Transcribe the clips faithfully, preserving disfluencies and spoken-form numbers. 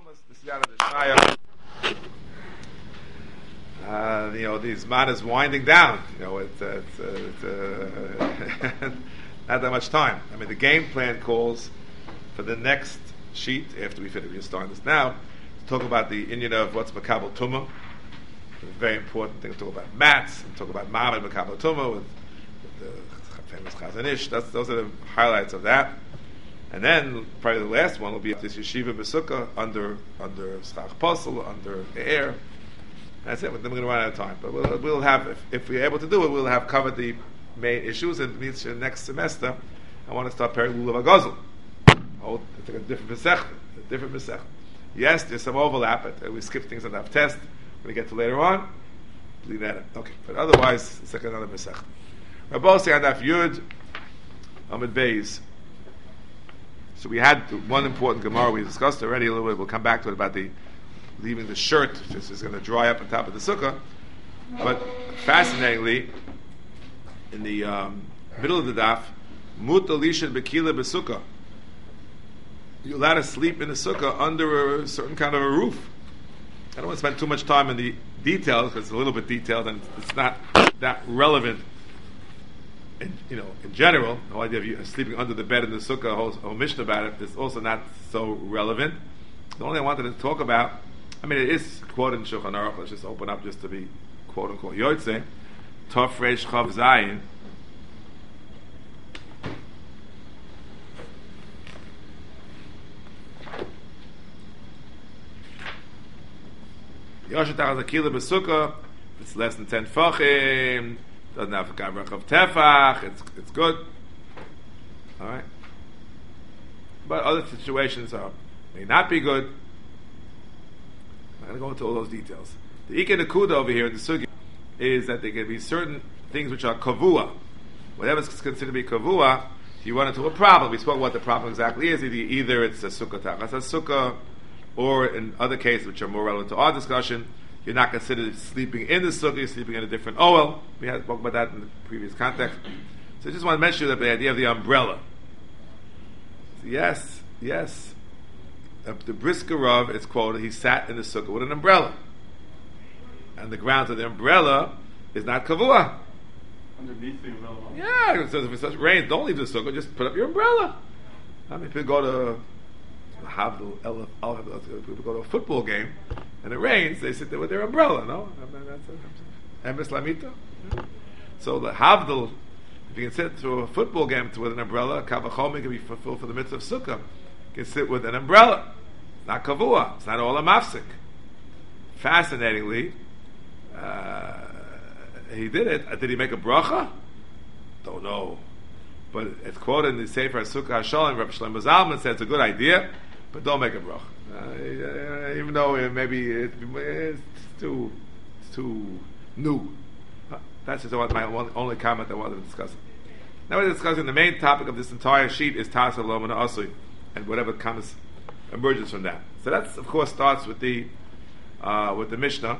almost this is out of the Shaya. Uh, you know, this man is winding down. You know, it's, uh, it's, uh, it's uh, not that much time. I mean, the game plan calls for the next sheet after we finish. We're starting this now to talk about the Indian of what's Makabel Tumah. Very important thing to talk about mats and talk about Ma'amad Makabel Tumah with, with the famous Chazon Ish. That's those are the highlights of that. And then probably the last one will be this yeshiva besukah under under schach posel, under the air. That's it. Then we're going to run out of time. But we'll, we'll have, if, if we're able to do it, we'll have covered the main issues. And means next semester, I want to start Perek Lulav HaGozel. Oh, it's like a different Masechta, a different Masechta. Yes, there's some overlap, but we skip things on that test. We're going to get to later on. Leave that in. Okay, but otherwise, it's like another Masechta. Rabbi on Daf Yud, Amid Beis. So we had one important Gemara we discussed already a little bit. We'll come back to it about the leaving the shirt, which is going to dry up on top of the sukkah. But fascinatingly, in the um, middle of the daf, Mut Alisha Bekila Besukkah. You're allowed to sleep in the sukkah under a certain kind of a roof. I don't want to spend too much time in the details because it's a little bit detailed and it's not that relevant. In, you know, in general, the whole idea of you sleeping under the bed in the sukkah, a whole, whole mission about it, is also not so relevant. The only thing I wanted to talk about, I mean, it is quoted in Shulchan Aruch. Let's just open up just to be quote unquote Yotze. Tov Reish Chav Zayin. Yoshet Tachas Akila B'Sukkah. It's less than ten fachim. Doesn't have a gavrach of tefach. It's it's good. All right. But other situations are may not be good. I'm going to go into all those details. The Ike Nekuda over here in the Sugi is that there can be certain things which are kavua. Whatever is considered to be kavua, you run into a problem. We spoke about what the problem exactly is. Either, either it's a sukkah tachas a sukkah, or in other cases which are more relevant to our discussion, you're not considered sleeping in the sukkah, you're sleeping in a different oel. We had spoken about that in the previous context. So I just want to mention that the idea of the umbrella. So yes, yes. The Brisker Rav, it's quoted, he sat in the sukkah with an umbrella. And the ground of the umbrella is not kavua. Underneath the umbrella? Yeah, so if it's such rain, don't leave the sukkah, just put up your umbrella. I mean, people go to Havdil, Elef, Elef, people go to a football game, and it rains, they sit there with their umbrella, no? Emes Lamita. So the Havdil, if you can sit through a football game with an umbrella, Kavachomi can be fulfilled for the mitzvah of sukkah. You can sit with an umbrella. It's not kavua. It's not all a mafsik. Fascinatingly, uh, he did it. Did he make a bracha? Don't know. But it's quoted in the Sefer Sukkah HaShalom. Rabbi Shlomo Zalman said it's a good idea, but don't make a bracha. Uh, even though maybe it, it's too it's too new. Uh, that's just my one, only comment I wanted to discuss. Now we're discussing the main topic of this entire sheet is Tasa Lomana Asui, and whatever comes emerges from that. So that's of course starts with the uh, with the Mishnah.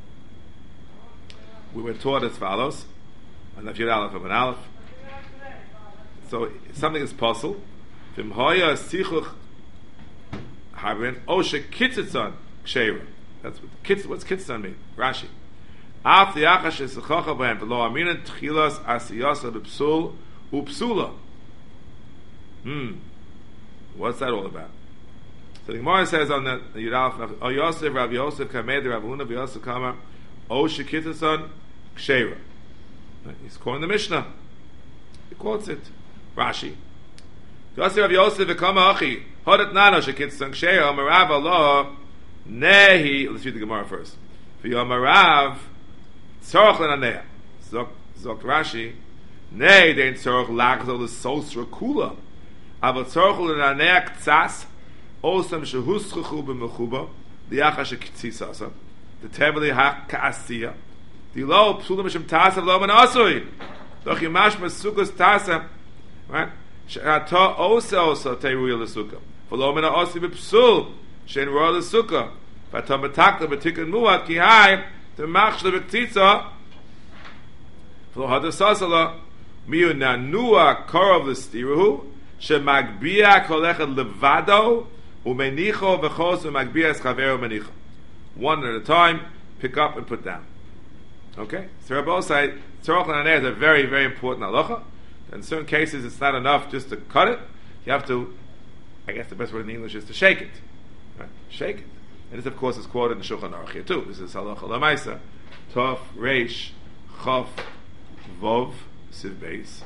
We were taught as follows: and if you're Aleph of an Aleph. So something is possible. Vim hoya sichuch havin oshe kitzitzon ksheira. That's what kitz. What's kitzitzon mean? Rashi. Af the achash is sechacha b'hem v'lo aminan tchilas asiyasa b'psul upsula. Hmm. What's that all about? So the Gemara says on the Yudalef, O Yosef Rav Yosef Kamed Rav Huna v'Yosef Kama oshe kitzitzon ksheira. He's quoting the Mishnah. He quotes it. Rashi. Yosef Rav Yosef v'Kama Achi Hodat Nano shekitzitzon ksheira Marav Allah Nehi. Let's read the Gemara first. V'Yomarav Tzorach l'nanea. Zok Zok Rashi. Nei dein tzorach lachzol l'sosra kula. Aval tzorach l'nanea k'tzas osam shehuschachu b'mechuba liacha shekitzisasa. The teveli ha'ka'asiya. Dilo psulam mishem tasav lo man asui. Doch yimash mesukas tasav. Right? She'ata osa osa teiruya l'sukkah. V'lo min ha'osi b'psul she'en roa l'sukkah. V'atam b'takla b'tikkun mu'at ki hai t'mach shlo b'ktzitza v'lo hadasasala miyu nanua korov l'stiruhu she'magbia kol echad levado Umenicho v'chos u'magbias chavero menicho. One at a time, pick up and put down. Okay? So Rabbi say, tzorach l'naneh is a very, very important halacha. In certain cases, it's not enough just to cut it. You have to, I guess the best word in English is to shake it. Right? Shake it. And this, of course, is quoted in Shulchan Aruch here too. This is halacha l'maisa. Tov, reish, chaf, vov, siv beis.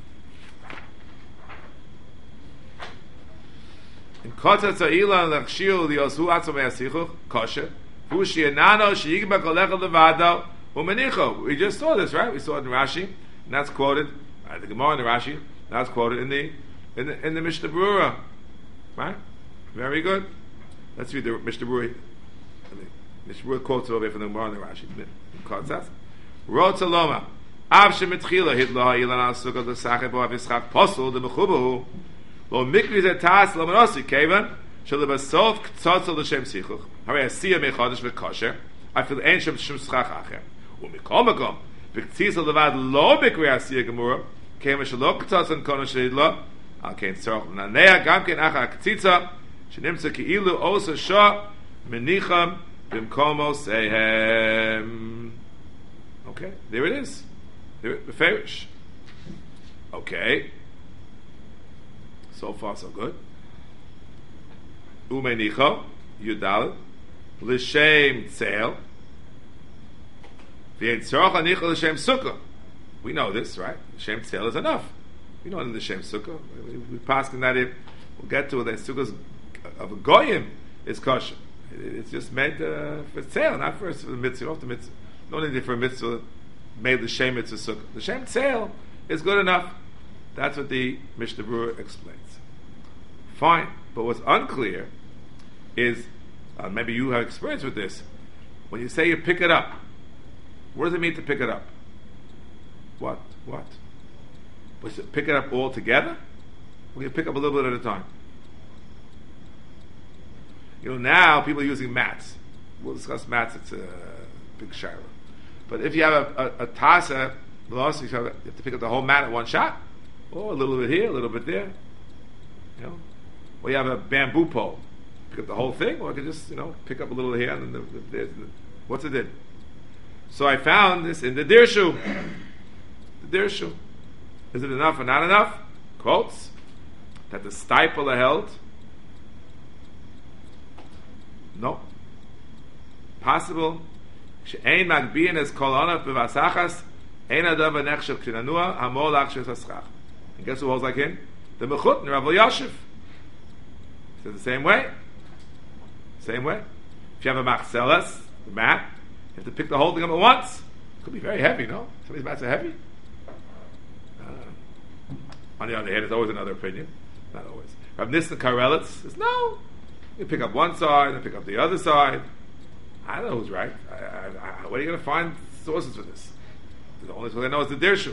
In kota tza'ila l'chshil li'osu atzom e'asichuch, kosher. Hu shi'enano she'yigba kolecha levado u'menicho. We just saw this, right? We saw it in Rashi. And that's quoted, uh, the Gemara in the Rashi. That's quoted in the in the, in the Mishnah Berurah. Right? Very good. Let's read the Mishnah Berurah. Mishnah Berurah quotes over here from the Gemara in the Rashi. Kotzas. Rotza loma. Av shemitchila hit lo ha'ilan al sukkah l'sacheb o avischach posel de mechubahu. Lo mikri ze tas lo menosi kevan shelebasof k'tzotzel l'shem sichuch. Harei asiyah mechadosh v'kosher. I feel ein shem shem schach acher. U'mikol makom. V'ktzisa levad lo mikri asiyah gemura. Kevan shelo k'tzotzel n'kono shehidlo. Al kein tzorach l'nanea gam kein acha k'tzitza. Shenimtza ki'ilu osa shah menicham b'mkomo sehem. Okay, there it is. There it, beferish. Okay. So far, so good. Umenicho, Yudal, L'shem Tzel, V'yen Tzorach Anicho L'shem Sukkah. We know this, right? L'shem Tzel is enough. We know in the L'shem Sukkah. We, we pass in that if we'll get to it, that Sukkah of a Goyim is kosher. It, it's just meant uh, for Tzel, not for, for the mitzvah, off the mitzvah. No need for a mitzvah made L'shem Mitzvah Sukkah. L'shem Tzel is good enough. That's what the Mishnah Berurah explains. Fine, but what's unclear is, uh, maybe you have experience with this, when you say you pick it up, what does it mean to pick it up? What? What? Was it pick it up all together? Or you pick up a little bit at a time? You know, now people are using mats. We'll discuss mats, it's a big shiloh. But if you have a, a, a tasa, you have to pick up the whole mat at one shot. Or a little bit here, a little bit there. You know? Or you have a bamboo pole. Pick up the whole thing, or I could just, you know, pick up a little here and then the, the, the, what's it in? So I found this in the Dirshu. The Dirshu. Is it enough or not enough? Quotes that the stipler are held. No. Possible. She'ein magbiin es kol onaf b'vasachas ein adav nechshav k'nanua hamol achshes haschach. And guess who holds like him? The Mechut and Rav Yashiv. Says the same way. Same way. If you have a machzelas, the mat, you have to pick the whole thing up at once. It could be very heavy, no? Some of these mats are heavy. Uh, on the other hand, there's always another opinion. Not always. Rav Nissen Karelitz says, no. You pick up one side and pick up the other side. I don't know who's right. I, I, I, where are you going to find sources for this? The only source I know is the Dirshu.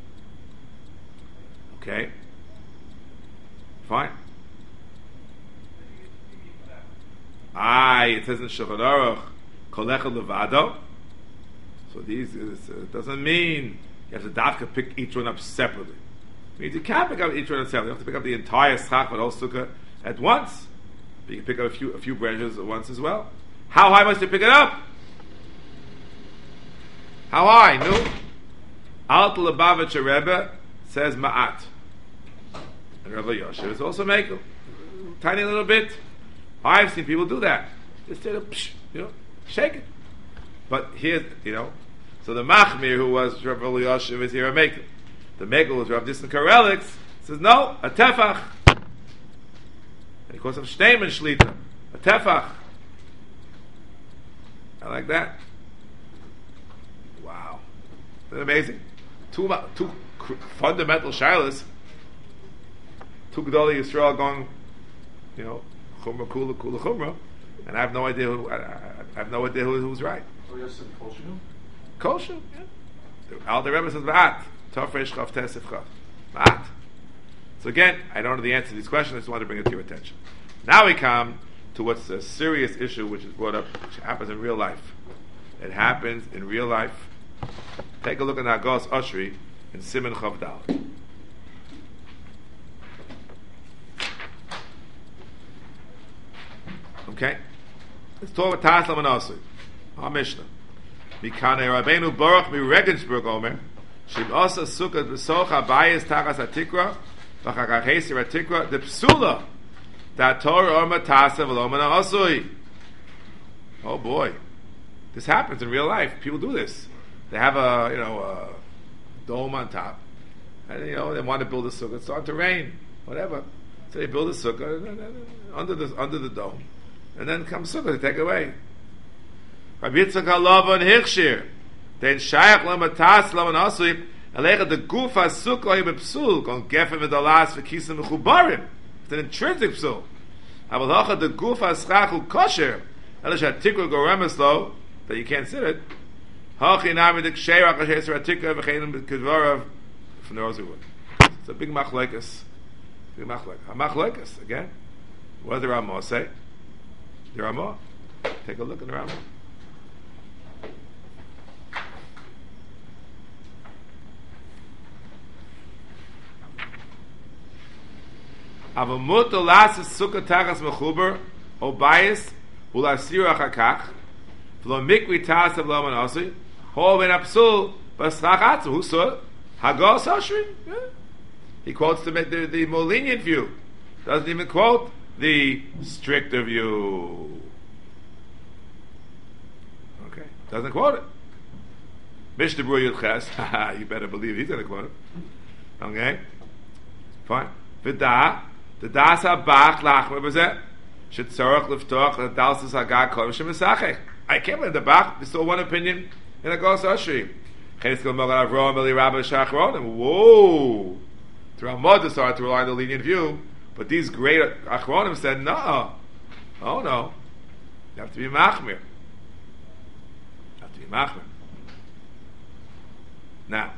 Okay. Fine. Ah, it says in Shulchan Aruch, Kolecha Levado. So these is, uh, doesn't mean you have to dafka pick each one up separately. It means you can't pick up each one separately. You have to pick up the entire schach, but whole sukkah at once. But you can pick up a few a few branches at once as well. How high must you pick it up? How high? No. Alt Lubavitcher Rebbe says ma'at. And Rabbi Yosef is also making tiny little bit. I've seen people do that. Just sort of, you know, shake it. But here, you know, so the Machmir, who was Rabbi Yosef, is here a maker. The maker was Rabbi Nissen Karelitz, says no, a tefach. And he calls him Shteiman Shlita, a tefach. I like that. Wow, isn't that amazing? Two two fundamental shilas. Two Gedolei Yisrael going, you know, chumrah kula kula chumrah, and I have no idea who I, I, I have no idea who, who's right. Oh, yes, in Kosher. Kosher, yeah. Al the Rebbe says ma'at tafresh chav tesef chav ma'at. So again, I don't know the answer to these questions. I just wanted to bring it to your attention. Now we come to what's a serious issue, which is brought up, which happens in real life. It happens in real life. Take a look at Nagos Oshri in Siman Chav Dal. Okay? Let's talk about Taslam and Asui. Our Mishnah. Mikane Rabbeinu Baruch mi Regensburg Omer. Shim Asa Sukkot B'soch Abayis Tachas Atikra V'chakachesi Atikra the Psula that Torah Orma Tasa V'lomana Asui. Oh boy. This happens in real life. People do this. They have a, you know, a dome on top. And, you know, they want to build a sukkah. It's starting to rain. Whatever. So they build a sukkah under the, under the dome. And then comes sukkah to take it away. Rabbi Yitzchak Halava and Hirshir. Then Shayach Lama Tas Lama Nasui. Alecha the Gufa Sukkah Yim Psul. Gon Gefem Medalas V'Kisim Mechubarim. It's an intrinsic psul. Avalacha the Gufa Schachu Kosher. Elish Atikra Goremes lo. That you can't sit it. Hachi Nami the Ksheirach Hasher Atikra V'Chenim Kedvarav. From the Rosewood. It's a big machlekas. Big machlekas. A machlekas, again. What does the Ramah say? The Ramah. Take a look at the Ramah. Avamut olas sukkah tachas mechuber obayis ulasir achakach v'lo mikri tas of lo manasi ho ben apsul b'srachatzu who saw Hagos Hashrin. Yeah. He quotes the, the the more lenient view. Doesn't even quote the stricter view. Okay, doesn't quote it. Mishnah Berurah Yud. You better believe he's going to quote it. Okay, fine. V'da the das habach lachmer b'zeh shetzorach liftoch l'dalsus hagag kol shemesachech. I can't believe the Bach. There's still one opinion in Hagos Hashrin. Whoa! The Ramah decided to rely on the lenient view, but these great Achronim said, no. Oh no. You have to be Machmir. You have to be Machmir. Now.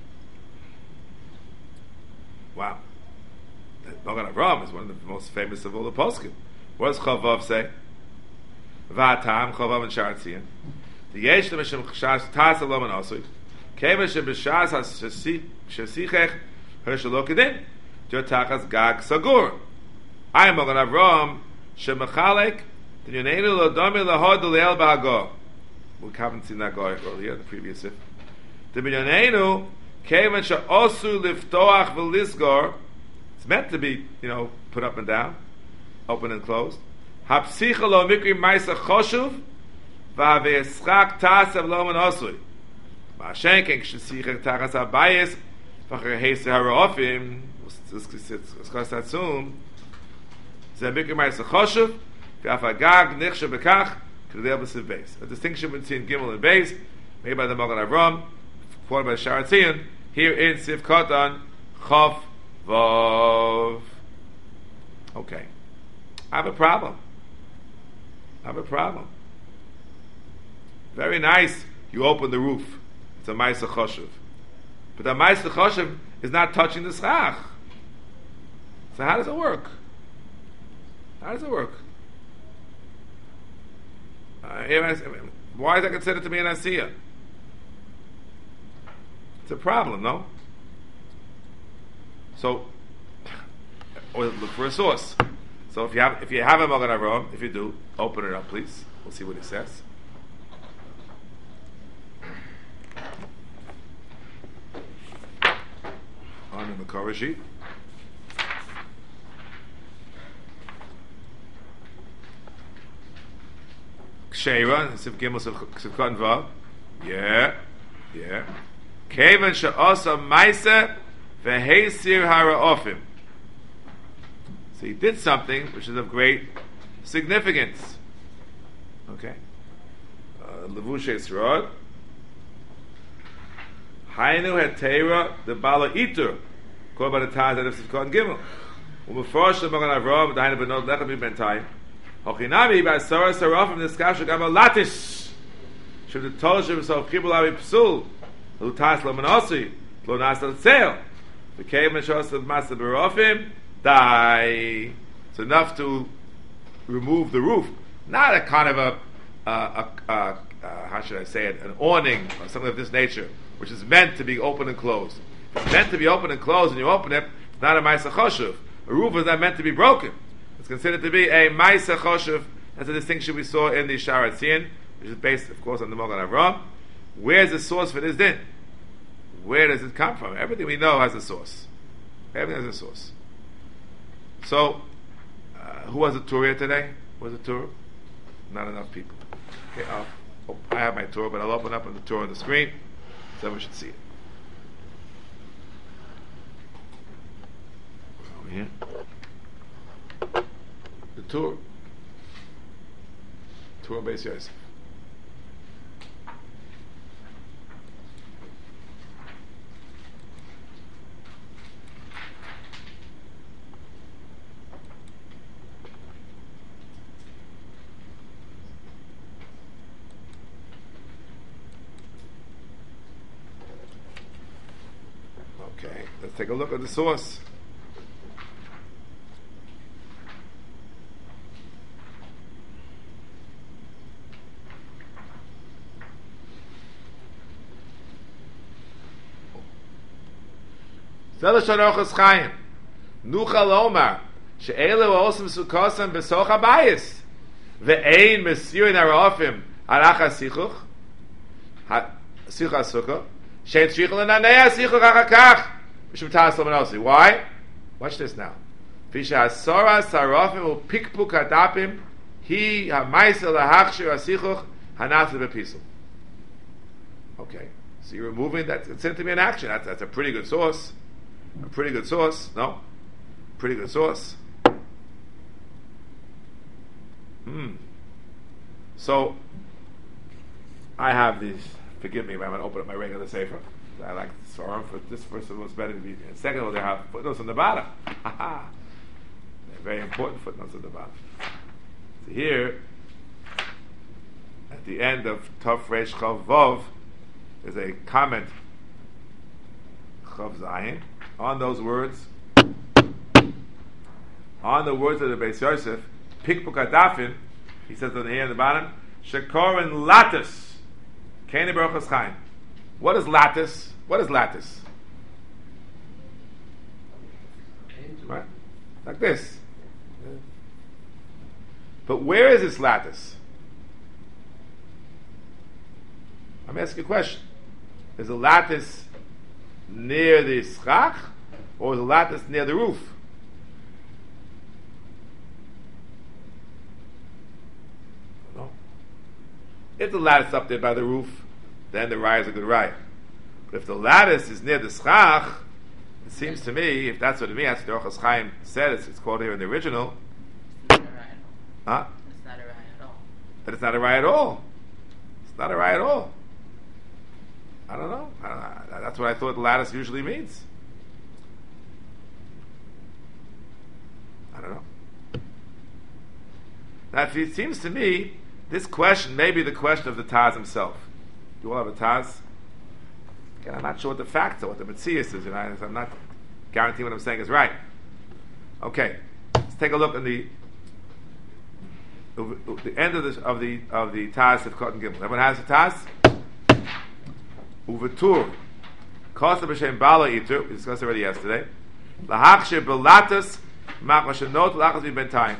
Wow. The Magen Avraham is one of the most famous of all the poskim. What does Chavav say? V'atam, Chavav and Sharatzian. The Yesh L'Mishem Chashas Tas Alom and Osui. Kemesh b'shas ha'shesichech hershelo kedin jotachas gag sagur. I am Magen Avraham shemechalek d'yoneinu l'odami l'hod l'leil b'hago. We haven't seen that guy earlier in the previous sif. D'yoneinu kemen she'osu liftoach v'lisgor. It's meant to be, you know, put up and down, open and closed. Hapsicha lo mikri ma'isa choshuv v'ave'eschak tasav lo man osui. Ma'ashenken k'shesichech tachas habayis v'achar heisei hara'ofim. We'll discuss that soon. Zeh mikri ma'isa choshuv v'af hagag nichshe bekach k'dei b'siv beis. A distinction between Gimel and Beis made by the Magen Avraham, quoted by Sharatzian, here in Siv Kotan Chof Vav. Okay. I have a problem. I have a problem. Very nice. You open the roof. It's a Ma'aseh Choshev. But the Ma'aseh Choshev is not touching the schach. So how does it work? How does it work? Uh, why is that considered to be an Asiyah? It's a problem, no? So, or look for a source. So if you have if you have a Magen Avraham, if you do, open it up, please. We'll see what it says. On the Makor sheet. Ksheira, Siv Gimel, Siv Kotan Vav. Yeah, yeah. Kevan she'asa ma'aseh v'heisir hara'ofim. So he did something which is of great significance. Okay. Levushe Yisrael. Hainu hetera the bala itur. Called by the Taz that of Kotan Gimel. Umefrosh the Magen Avraham the Hainu benod lechem b'bentayim. Hochinami b'asara sarafim niskashu gam latish. Shem the tolshem so chibul avi psul. Lutas lo menasi. Lo nas al tzeil. Became meshos of masa berofim. Die. It's enough to remove the roof. Not a kind of a, a, a, a, a how should I say it, an awning or something of this nature, which is meant to be open and closed. If it's meant to be open and closed and you open it, it's not a Ma'aseh Choshev. A roof is not meant to be broken. It's considered to be a Ma'aseh Choshev That's a distinction we saw in the Shara Tzion, which is based, of course, on the Mogan Avram. Where's the source for this din? Where does it come from? Everything we know has a source. Everything has a source. So, uh, who has a tour here today? Who has a tour? Not enough people. Okay, I'll, oh, I have my tour, but I'll open up on the tour on the screen so everyone should see it. Over here. The tour. Tour on Beis Yosef. Okay, let's take a look at the source. Zelashon Orchos Chaim Nuchal Omar She'elu Osem Sukosam Besoch HaBayis Ve'ein Mesirin Arofim Arach HaSichuch HaSichuch HaSukkah She'en Tzrichel Nanei HaSichuch HaChakach Mishum Tas Lomanosi. Why? Watch this now. Fisha Hasora Sarofim Upikpuk Hadapim He HaMaisel HaHachshir HaSichuch Hanathu Bepisum. Okay, so you're removing that. It's said to be an action. That's, that's a pretty good source. A pretty good source. No? Pretty good source. Hmm. So, I have these. Forgive me if I'm going to open up my regular sefer. I like Svarim for this. First of all, it's better to be. And second of all, they have footnotes on the bottom. They're very important footnotes on the bottom. So here, at the end of Tov Reish Chav Vov, there's a comment. Chav Zayin. On those words, on the words of the Beis Yosef, Pikpuk Hadafin, he says on here in the bottom, Shekorin Latis, Keni Baruch Chaim. What is lattice? What is lattice? Right? Like this. But where is this lattice? I'm asking a question. Is the lattice near the schach, or is the lattice near the roof? No. If the lattice is up there by the roof, then the raya is a good raya. But if the lattice is near the schach, it seems to me, if that's what it means, that's what the Orchos Chaim said, it's, it's called here in the original. It's not a raya at all. Huh? It's not a raya at all. That it's not a raya at all. It's not a raya at all. I don't know. I don't know. That's what I thought lattice usually means. I don't know. Now, if it seems to me, this question may be the question of the Taz himself. You all have a Taz? Again, I'm not sure what the facts are, what the Metzias is. You know, I'm not guaranteeing what I'm saying is right. Okay, let's take a look at the the end of the of the of the Taz of Cotton Gimel. Everyone has a Taz? Uvetur, Kosta b'shem Bala Itur. We discussed already yesterday. Lahachshir belatus machmashenot lachas b'bentayim.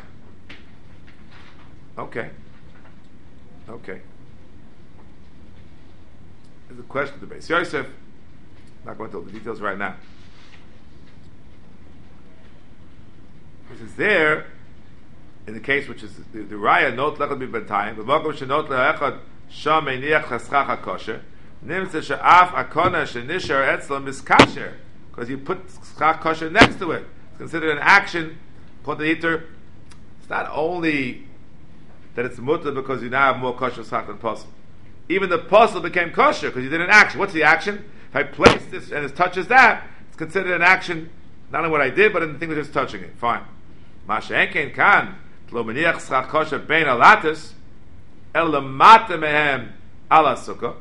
Okay. Okay. There's a question to the Beis Yosef. I'm not going to all the details right now. This is there in the case which is the, the raya not lachas b'bentayim. V'mokom shenot le'echad sham einiach chaschach hakosher. Because you put schach kosher next to it. It's considered an action. Put the heater. It's not only that it's mutter because you now have more kosher schach than possible. Even the puzzle became kosher because you did an action. What's the action? If I place this and it touches that, it's considered an action. Not in what I did, but in the thing that's just touching it. Fine. Masha enkein kan lo meniach schach kosher bein alatis el lemata mehem ala sukkah.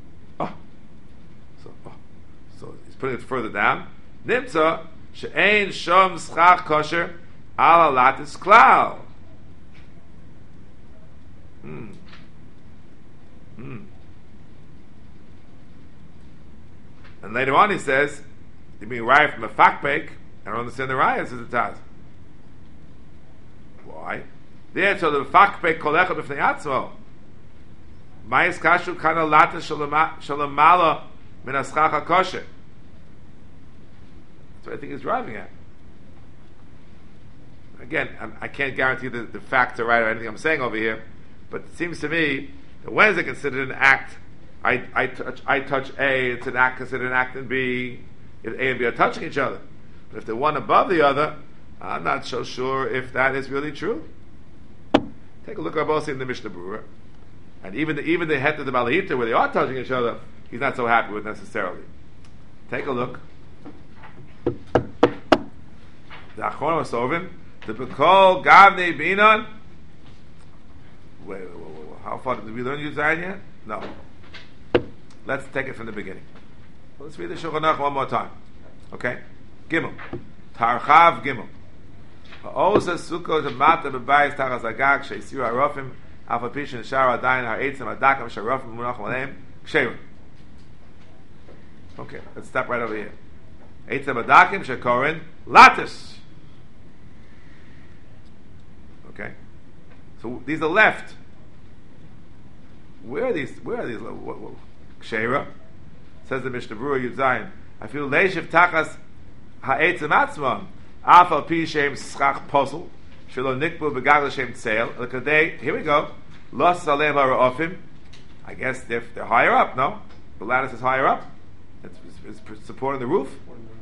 So he's putting it further down. Nimtza she'ein shom schach kosher ala latis klal. Hmm. Hmm. And later on he says, you mean raya from a fakbek? I don't understand the raya, says the Taz. Why? There, so the fakpe kolecha b'fnei atzmo. Ma'is kashu kana lata shalamala min aschacha kosher. That's what I think he's driving at. Again, I'm, I can't guarantee the, the facts are right or anything I'm saying over here, but it seems to me that when is it considered an act? I, I, touch, I touch A, it's an act considered an act in B, if A and B are touching each other. But if they're one above the other, I'm not so sure if that is really true. Take a look at both in the Mishnah Berurah. And even the, even the het of the Balahita, where they are touching each other, he's not so happy with necessarily. Take a look. The Achron was Sovim. The Bekol Gavnei Binan. Wait, wait, wait, wait, how far did we learn Yud Zayin yet? No. Let's take it from the beginning. Well, let's read the Shulchan Aruch one more time. Okay? Gimel. Tarchav Gimel. Ha'osa Sukkot Mata B'bayis Tachas Agag Sheisiru Harofim Alpha Pishin Shara Adayin Ha'etzim Adakam Sharofim Munach Maleim Ksherim. Okay, let's stop right over here. Eitzim Adakim Shekorin Latis. Okay, so these are left. Where are these? Where are these? Ksheira says the Mishnah Berurah Yud Zayin. I feel leishiv tachas ha'etzim atzmon afal pi shem schach posel shelo nikbu begagal shem tzeil. Look at they. Here we go. Los salem hara'ofim. I guess they're, they're higher up. No, the lattice is higher up. It's, it's, it's supporting the roof.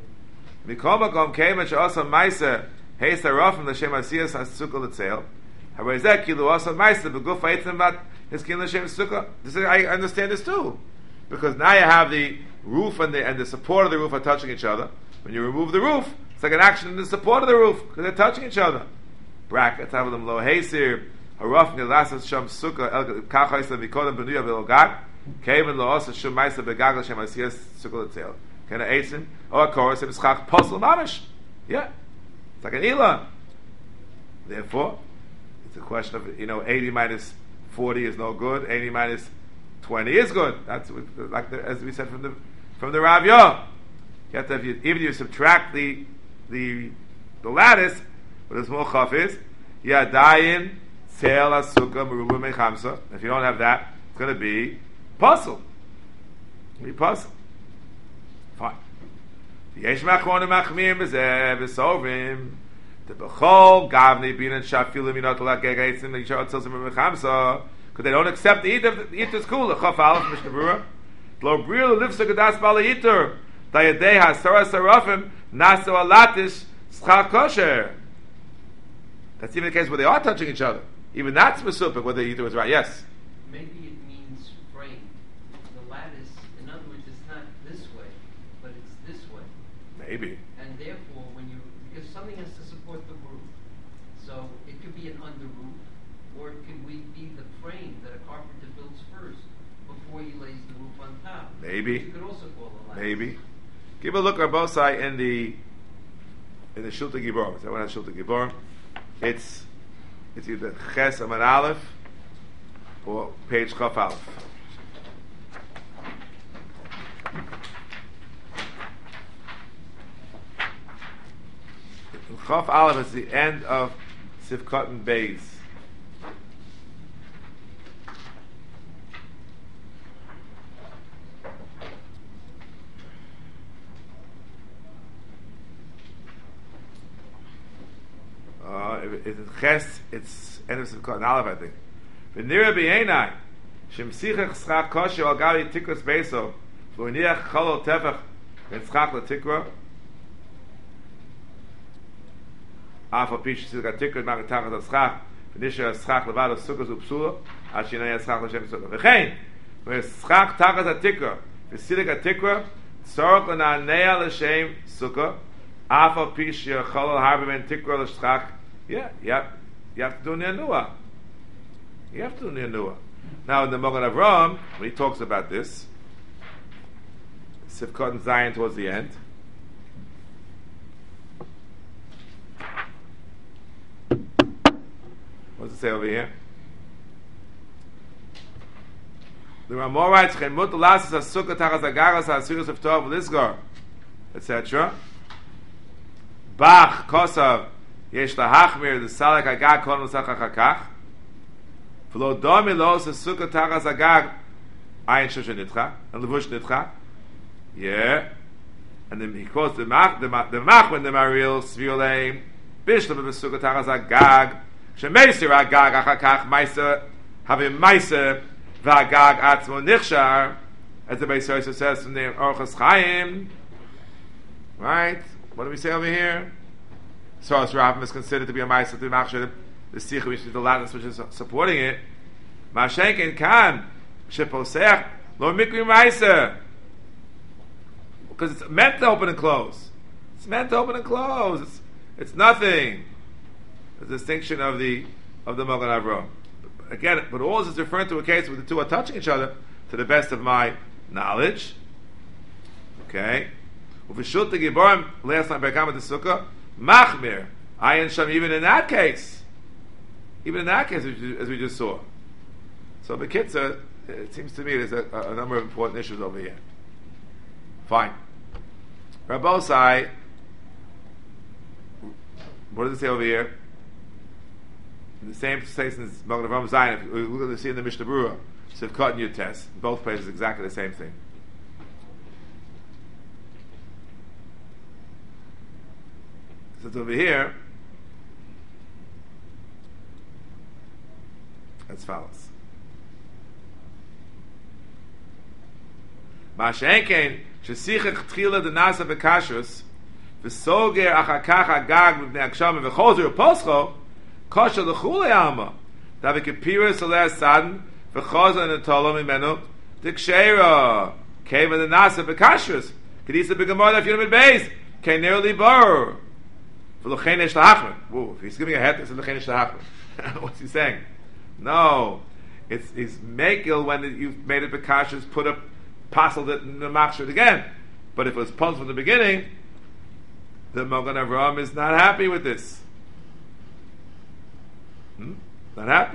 Mikol makom keiman she'asa ma'aser. Hey, Sarafim l'shem asiyas hasukah l'tzeil. Harizek kilu also ma'aser b'guf ha'etzim vat his kin l'shem sukkah. This is, I understand this too, because now you have the roof and the and the support of the roof are touching each other. When you remove the roof, it's like an action in the support of the roof because they're touching each other. Brackets have them lo heisir harafim l'lasas sham sukkah el kachayis l'mikodem b'nuya v'logag kevin lo also shum ma'aser b'gag l'shem asiyas sukkah l'tzeil. Can a eitzim or a chorus of schach posel mamish? Yeah. It's like an Elon. Therefore, it's a question of, you know, eighty minus forty is no good, eighty minus twenty is good. That's what, like the, as we said from the from the Rav Yah. You have to have, you, even if you subtract the the the lattice, what a small chaf is, Yadayin Tzeil Asukah Meruba Mechamsa. If you don't have that, it's going to be puzzle. Be puzzle. Fine. Yesh machon machmir bezeh besovim the bechol gavni bin and shafilim minot lageg eitzim yishot tzilzim mechamsa because they don't accept the eat of the eat is cool the chaf aleph Mishnah Berurah lo bril lifsa gadas balayiter dayadei hasara sarafim naso alatis schach kosher. That's even the case where they are touching each other. Even that's mesupik whether the eater was right. Yes. Maybe it means frame. The lattice, in other words, it's not this way, but it's this way. Maybe. And therefore, when you, because something has to support the roof, so it could be an under roof, or it could be the frame that a carpenter builds first before he lays the roof on top. Maybe. You could also call a lattice. Maybe. Give a look at both sides in the in the Shulta Giborim. So I want to Shulta Giborim. It's it's either Ches Amar Aleph or page Chaf Aleph. Chaf Aleph is the end of Sifkot and Beis. Uh, if it's Ches, it's end of Sifkot and Aleph, I think. V'nira b'yeinai shemsichach schach kosher al gali tikras beiso v'oniach cholol tefach v'nschach l'tikra Afal pish siga tikra magatach l'schach v'nisha schach levad l'sukkos u'psula ashinay schach l'shem sukkah v'chein v'schach tachas ha'tikra v'silik ha'tikra tzorok l'na'nea l'shem sukkah Afal pish cholol harba ben tikra l'schach. Yeah, you have, you have to do ne'anua. You have to do ne'anua. Now in the Mogen Avram, when he talks about this, Sifkot and Zion towards the end, what does it say over here? The Ramah writes, "Chen mut lasas hasukah tachas agaras ha'asiris of tov v'lisgar," et cetera. Bach kosav Yesh lahachmir the salak agag kon musach achakach. V'lo domi lo se sukkah tachas agag ayin shosha nitcha and levush nitcha. Yeah. And then he quotes the mach the mach the mach when the maril sviolem bishlam besukkah tachas agag shemeisir agag achakach meiser havim meiser v'agag atzmo nichshar, as the Beis Yosef says in the Orchos Chaim. Right? What do we say over here? Soros Rabbim is considered to be a meiser to machshir the sikh, which is the lattice which is supporting it. Mashenkin kan sheposech lo mikri meiser, because it's meant to open and close. It's meant to open and close. It's, it's nothing. The distinction of the of the Magen Avraham. Again, but all this is referring to a case where the two are touching each other, to the best of my knowledge. Okay. Uvishut the Giborim last time by Kama the Sukkah Machmir Ayin Sham, even in that case, even in that case, as we just saw. So the Kitzah, it seems to me there's a, a number of important issues over here. Fine. Rabbosai, what does it say over here? In the same place in Magen Avraham Zayin, if we look at the see in the Mishnah Berurah, Sivkot and Yutes, both places exactly the same thing. So it's over here as follows. Ma'ashenkein shesichach tchila denasa bekashrus v'soger achakach agag mibnei aksham v'chozer poscho kosher l'chulei alma davikepiris aleh sadin v'chozer netolo mimenu diksheira keva denasa bekashrus kedisa begamor daf yom beis kein nearly bar v'lochein esh lahachmer. Whoa, if he's giving a head, it's lochein esh lahachmer. What's he saying? No, it's it's mekil when it, you've made it bekashrus, put up passed it in the machshir again. But if it was pulled from the beginning, the Magen Avraham is not happy with this. Hmm? Not happy.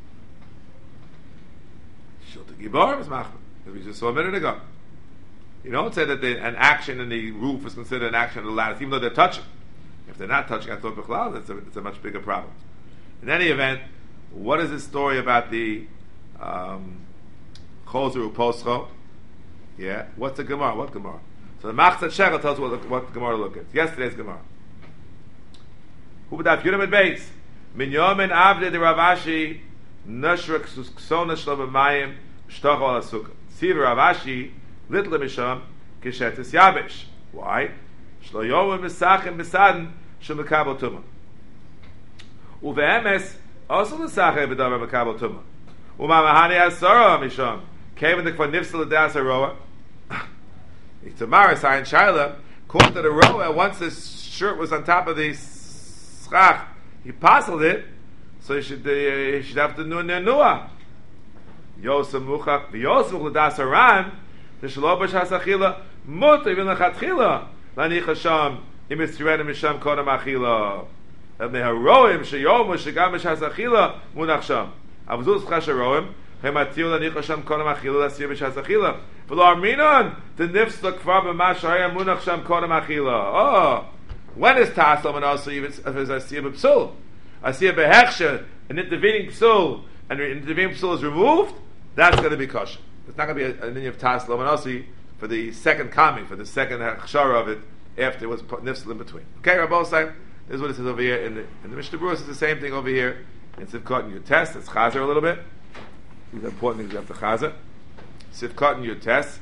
Shilta Giborim is machmir, as we just saw a minute ago. You don't say that the, an action in the roof is considered an action in the lattice, even though they're touching. If they're not touching, I thought b'chlal, it's a, it's a much bigger problem. In any event, what is this story about the um, Chozer Uposcho? Yeah, what's the Gemara? What Gemara? So the Machzat Shechel tells us what, what Gemara to look at. Yesterday's Gemara. Who b'daf Yudam et Beis? Min yomen avde de Ravashi nashrak ksona shlo b'mayim shtoch al asukah. Siv Ravashi little misham kishetis yabesh. Why? Shlo yomim misachem besaden shemekabel tumah. Uve'emes also misachem b'davar mekabel tumah. Umamahani asara misham came in the kvanifsel das aroa. Tomorrow, Sayin Shaila called to the roa. Once his shirt was on top of the schach, he passled it, so he should uh, he should have to do nenua. Yosem muchach v'yosem l'das aran v'shlo b'shas achila muter even l'chatchila lanicha sham im yitzirena misham kodam achila meharoim sheyomu shegam b'shas achila munach sham avzuz chasharoim hematiu lanicha sham kodam achila lasir b'shas achila. The nifsla kvar b'mashayim munach sham kodam achila. Oh, when is taslam and also if it's asiyah b'psul, asiyah b'hechsher, an intervening psul, and the intervening psul is removed, that's going to be kosher. It's not going to be an inyan of taslam and also for the second coming, for the second hechshara of it after it was nifsla in between. Okay, Rabbosai, this is what it says over here in the in the Mishnah Berurah. It's the same thing over here in Sivkot and Yutes. It's chazer a little bit. These are important things you have to chazer. Sivkot and Yutes.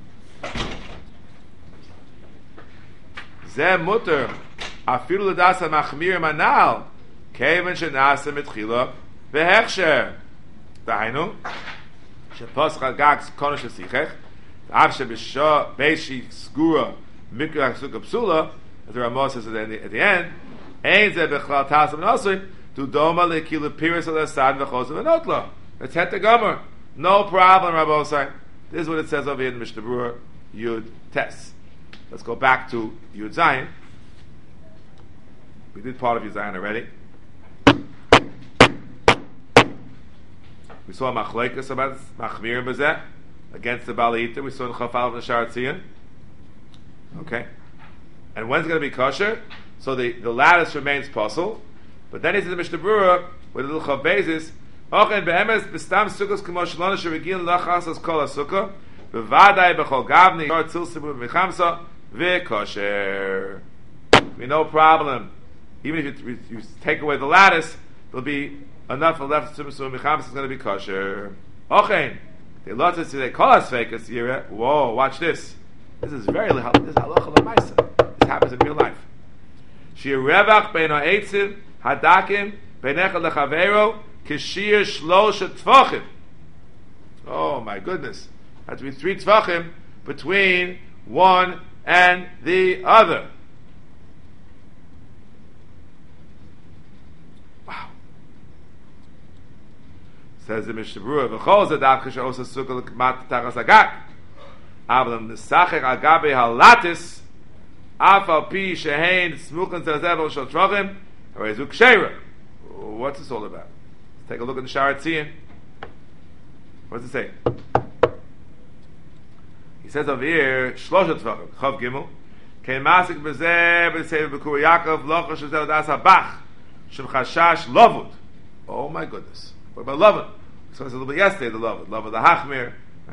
Zeh muter afilu l'dasa machmir manal keven shenasa mitchila v'hechsher. Dahainu sheposcha gags konosh esichech av shebisha beishi skura mikra suka psula, as the Ramah says at the, at the end, ein zeh bechlal tasam nasui tu doma lekilu piris al-asad v'chosav v'notla. It's het the gomer. No problem, Rabbosai. This is what it says over here in Mishnah Berurah, Yud Tes. Let's go back to Yud Zayin. We did part of Yud Zayin already. We saw Machlekes about Machmir Bezeh against the Bali Yiter. We saw in Chafal of the Shar Tzion. Okay. And when's it going to be kosher? So the, the lattice remains possible. But then he says the Mishnah Berurah, with a little chav basis, Ochen be'emes b'stam sukkos k'mo shalona sheregil lachas as kol ha-sukkah, b'vadai b'chol gavni, yor tzil sibu v'michamsa, v'kosher. Be no problem. Even if you, you take away the lattice, there'll be enough left to v'michamsa is going to be kosher. Ochen, they lot to say they call us fakers yira. Whoa, watch this. This is very this is halacha l'maisa. This happens in real life. Shirevach bein ha'etzim hadakim bein echad lechavero kishir shlosha tfachim. Oh my goodness, has to be three tfachim between one and the other. Wow. Says the Mishnah Berurah, v'chol zadak kisha osa sukkah l'kmat tachas agak. Avlam nesacher agabe halatis afal pi shehein smuchen zezevel shal trachim harezu ksheira. What's this all about? Let's take a look at the Sha'ar Tziyun. What does it say? He says over here, shlosha tvachim, chav gimel, kein masik bezeh b'seiv b'kur Yaakov locha shezel das habach shem chashash lovud. Oh my goodness. What about lovud? We saw this a little bit yesterday, the lovud. Lovud the hachmir.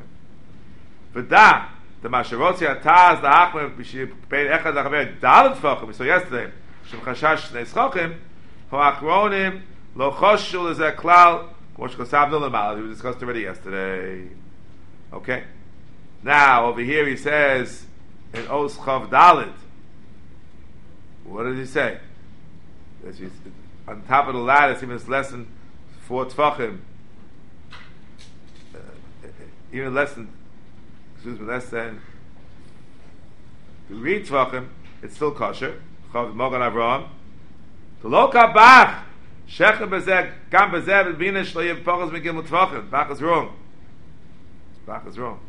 V'da, the masherotzi ataz the hachmir b'shir bein echad l'chaver dalet tvachim. We saw yesterday, shem chashash shnei schachim, ho'achronim lo choshu l'zeh klal k'mo shekosavnu l'mal. We discussed already yesterday. Okay? Now, over here he says, in Os Chav Dalet, what does he say? On top of the lattice, he means less than four tfachim. Uh, even less than, excuse me, less than three tfachim, it's still kosher. Chav Mogan Avraham. The Loka Bach, Shechem Bezeh, Gam Bezeh, B'bina Shlo Yev Pachas Megimel Tfachim. Bach is wrong. Bach is wrong.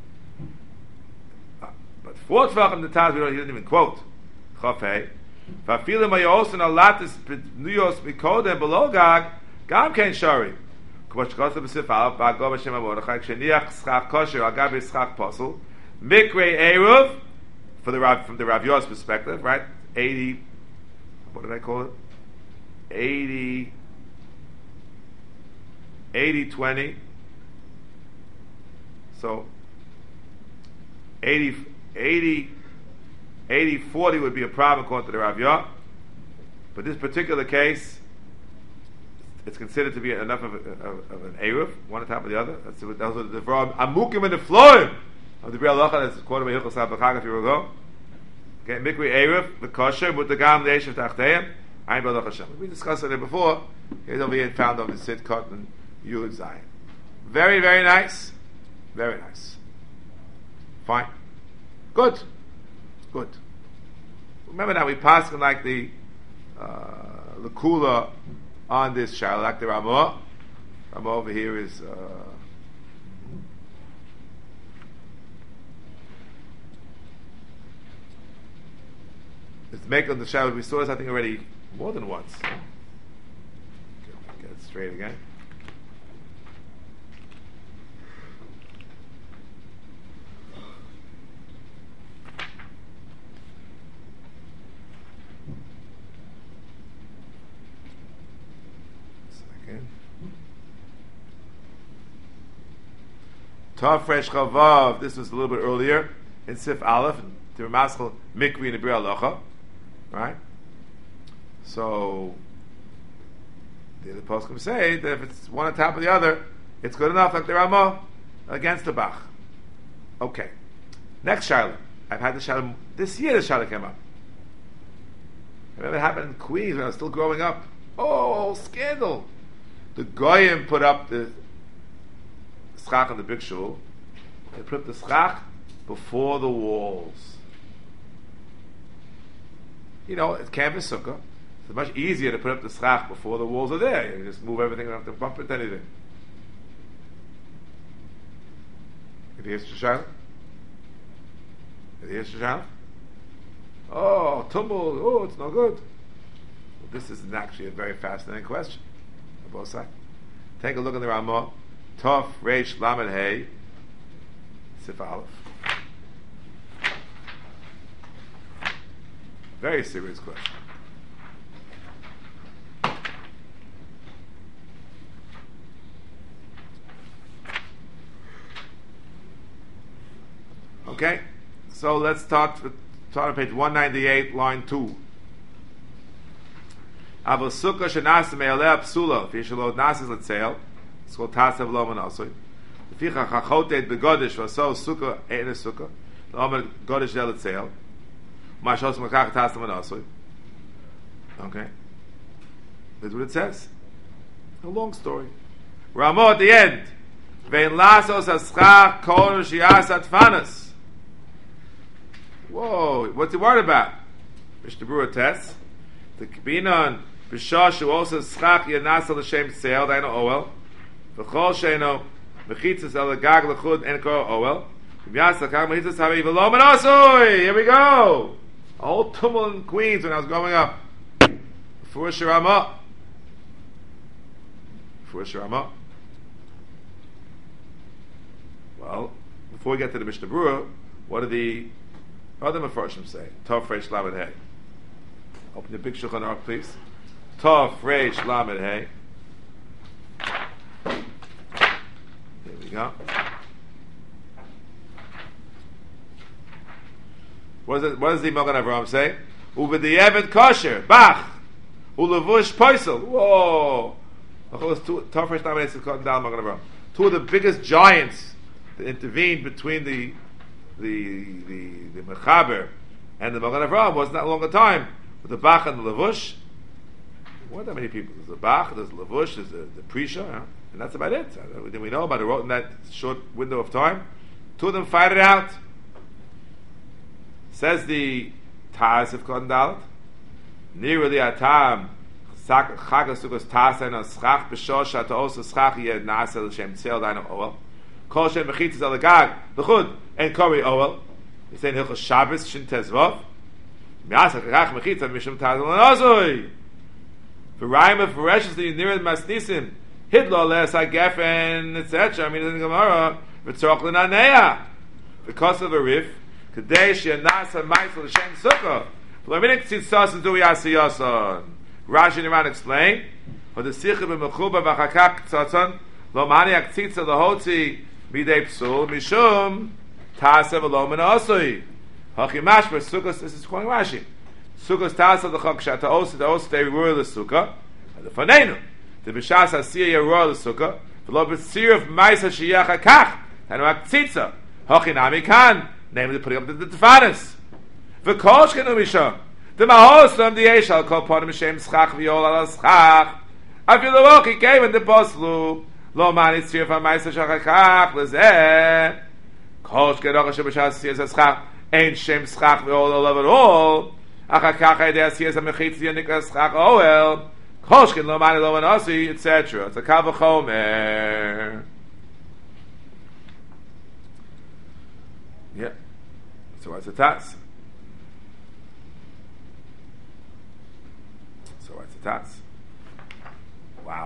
But four tvachim the Taz we don't, he didn't even quote. Chafei. Vafilim ayosin alatis nuyos mikodem below Gag gam ken shari. K'mo shekosel b'sif alav ba'agov Hashem HaMordechai k'sheniach schach kosher agav schach posel mikrei eruv for the Rav, from the Rav Yos perspective, right? Eighty. What did I call it? Eighty. Eighty twenty. So eighty. eighty, eighty, forty would be a problem according to the Rav Yah. But this particular case, it's considered to be enough of, a, of, of an Eruv, one on top of the other. That's what those are the Vrahim Amukim and the Floim of the Briel Locha. That's quoted by Hilchos Abachag if you will go. Okay, Mikri Eruv, the Kosher, with the Gam Leishav Tachteim, Ayin Baruch Hashem. We discussed it before. Here's over here found on the Sitkot and Yud Zayin. Very, very nice. Very nice. Fine. Good. Good. Remember now, we pass like the uh, Lakula on this child, like the Ramah. Ramah over here is uh, it's making the child. We saw this, I think, already more than once. Okay, get it straight again. Tov Fresh Chavav, this was a little bit earlier, in Sif Aleph, to Ramaschal Mikri and Ibriya Locha, right? So, the other poskim say that if it's one on top of the other, it's good enough, like the Ramah, against the Bach. Okay. Next Shiloh. I've had the Shiloh, this year the Shiloh came up. I remember it happened in Queens when I was still growing up. Oh, scandal! The Goyim put up the schach in the big shul. They put up the schach before the walls. You know, it's canvas sukkah. It's much easier to put up the schach before the walls are there. You just move everything, you don't have to bump into anything. Did you hear Shoshana? Did you hear Shoshana? Oh, tumble. Oh, it's no good. Well, this is actually a very fascinating question on both sides. Take a look at the Ramah. Tov, Reish, Lamed, Hey, Sif Aleph. Very serious question. Okay, so let's start, start on page one ninety-eight, line two. Aval sukkah shenasim me'aleh psula, v'yishalot nasis l'tzeil, it's called tasav lo manasoi. V'ficha chachotet begodish v'aso sukkah ein a sukkah, l'omer godish del l'tzeil, ma'ashos makach tasav manasoi. Okay, that's what it says. A long story. Ramo at the end. Vein lasos aschach kol shias atfanas. Whoa, what's he worried about? Mishnah Berurah tests. The Kibinon b'shah shu also schach yanas l'shem tzeil daino oel. V'chol sheino mechitzas el gag l'chud en kol oel. V'yas l'kach mechitzas havi v'lo menasoi. Here we go. A whole tumult in Queens when I was growing up. Before Shirama. Before Shirama. Well, before we get to the Mishnah Berurah, what do the other Mefarshim say? Tov Reish Lamed Hey. Open the big Shulchan Aruch, please. Tov Reish Lamed Hey. Here we go. What does, it, what does the Magen Avraham say? Ubediavad kosher, bach, ulevush poisel. Whoa! Tov Reish Lamed Hey is called down Magen Avraham. Two of the biggest giants that intervened between the the the the Mechaber and the Magen Avraham wasn't that long a time. With the Bach and the Levush, there weren't that many people. There's the Bach, there's the Levush, there's the, the Prisha, huh? And that's about it. Everything we know about it wrote in that short window of time. Two of them fight it out. Says the Taz of Kohen Dalet, Nira li atam Chag HaSukkos Tasen on Schach B'Shosh Ata Osa Schach Yeh Nasa L'Shem Tzel Daino Oel Kol Shem Mechitzas Al Gag L'Chud En Kori Oel. They say in Hilchos Shabbos Shin Tezvov Mi'asa Chach Mechitzas Mishum Tazen L'Nozoi V'Rayim V'Reshes Li Nira Masnisim Hidlo Les HaGefen et cetera. I mean in the Gemara V'Tzorach L'Naneya because of a riff Kadesh Yanasa Ma'aseh L'Shem Sukkah V'Laminik Tzitzos D'U Yasiyoson. Rashi and Iran explain, "For the sicha b'mechuba v'chakak tzatzon lo mani aktzitza lahotzi midei psul mishum tasa v'lo menasoi." Hachimash for sukkos. This is quoting Rashi. Sukkos tasa l'chak shata osi the osi they royal l'sukkah. The fanenu the b'shas asiyah royal l'sukkah v'lo b'tzir of ma'isa shiyach hakach and aktzitza hachinami kan namely putting up the tefanis v'kol shkenu mishum. The mahos from the Eshal called upon him Shem Schach Viol al Schach. I feel the walk he came in the Poslu. Lo man is here from Maisa Shachach Lezeh. Kosh Gedoch Hashem B'Shas Siyaz Schach. Ain't Shem Schach Viol al at all. Achakach Idea Siyaz HaMechitz Yanik Schach Oel. Kosh Gen Lo man Lo Man Osi, et cetera. It's a Kavachomer. Yeah. So what's the task? Taz. Wow.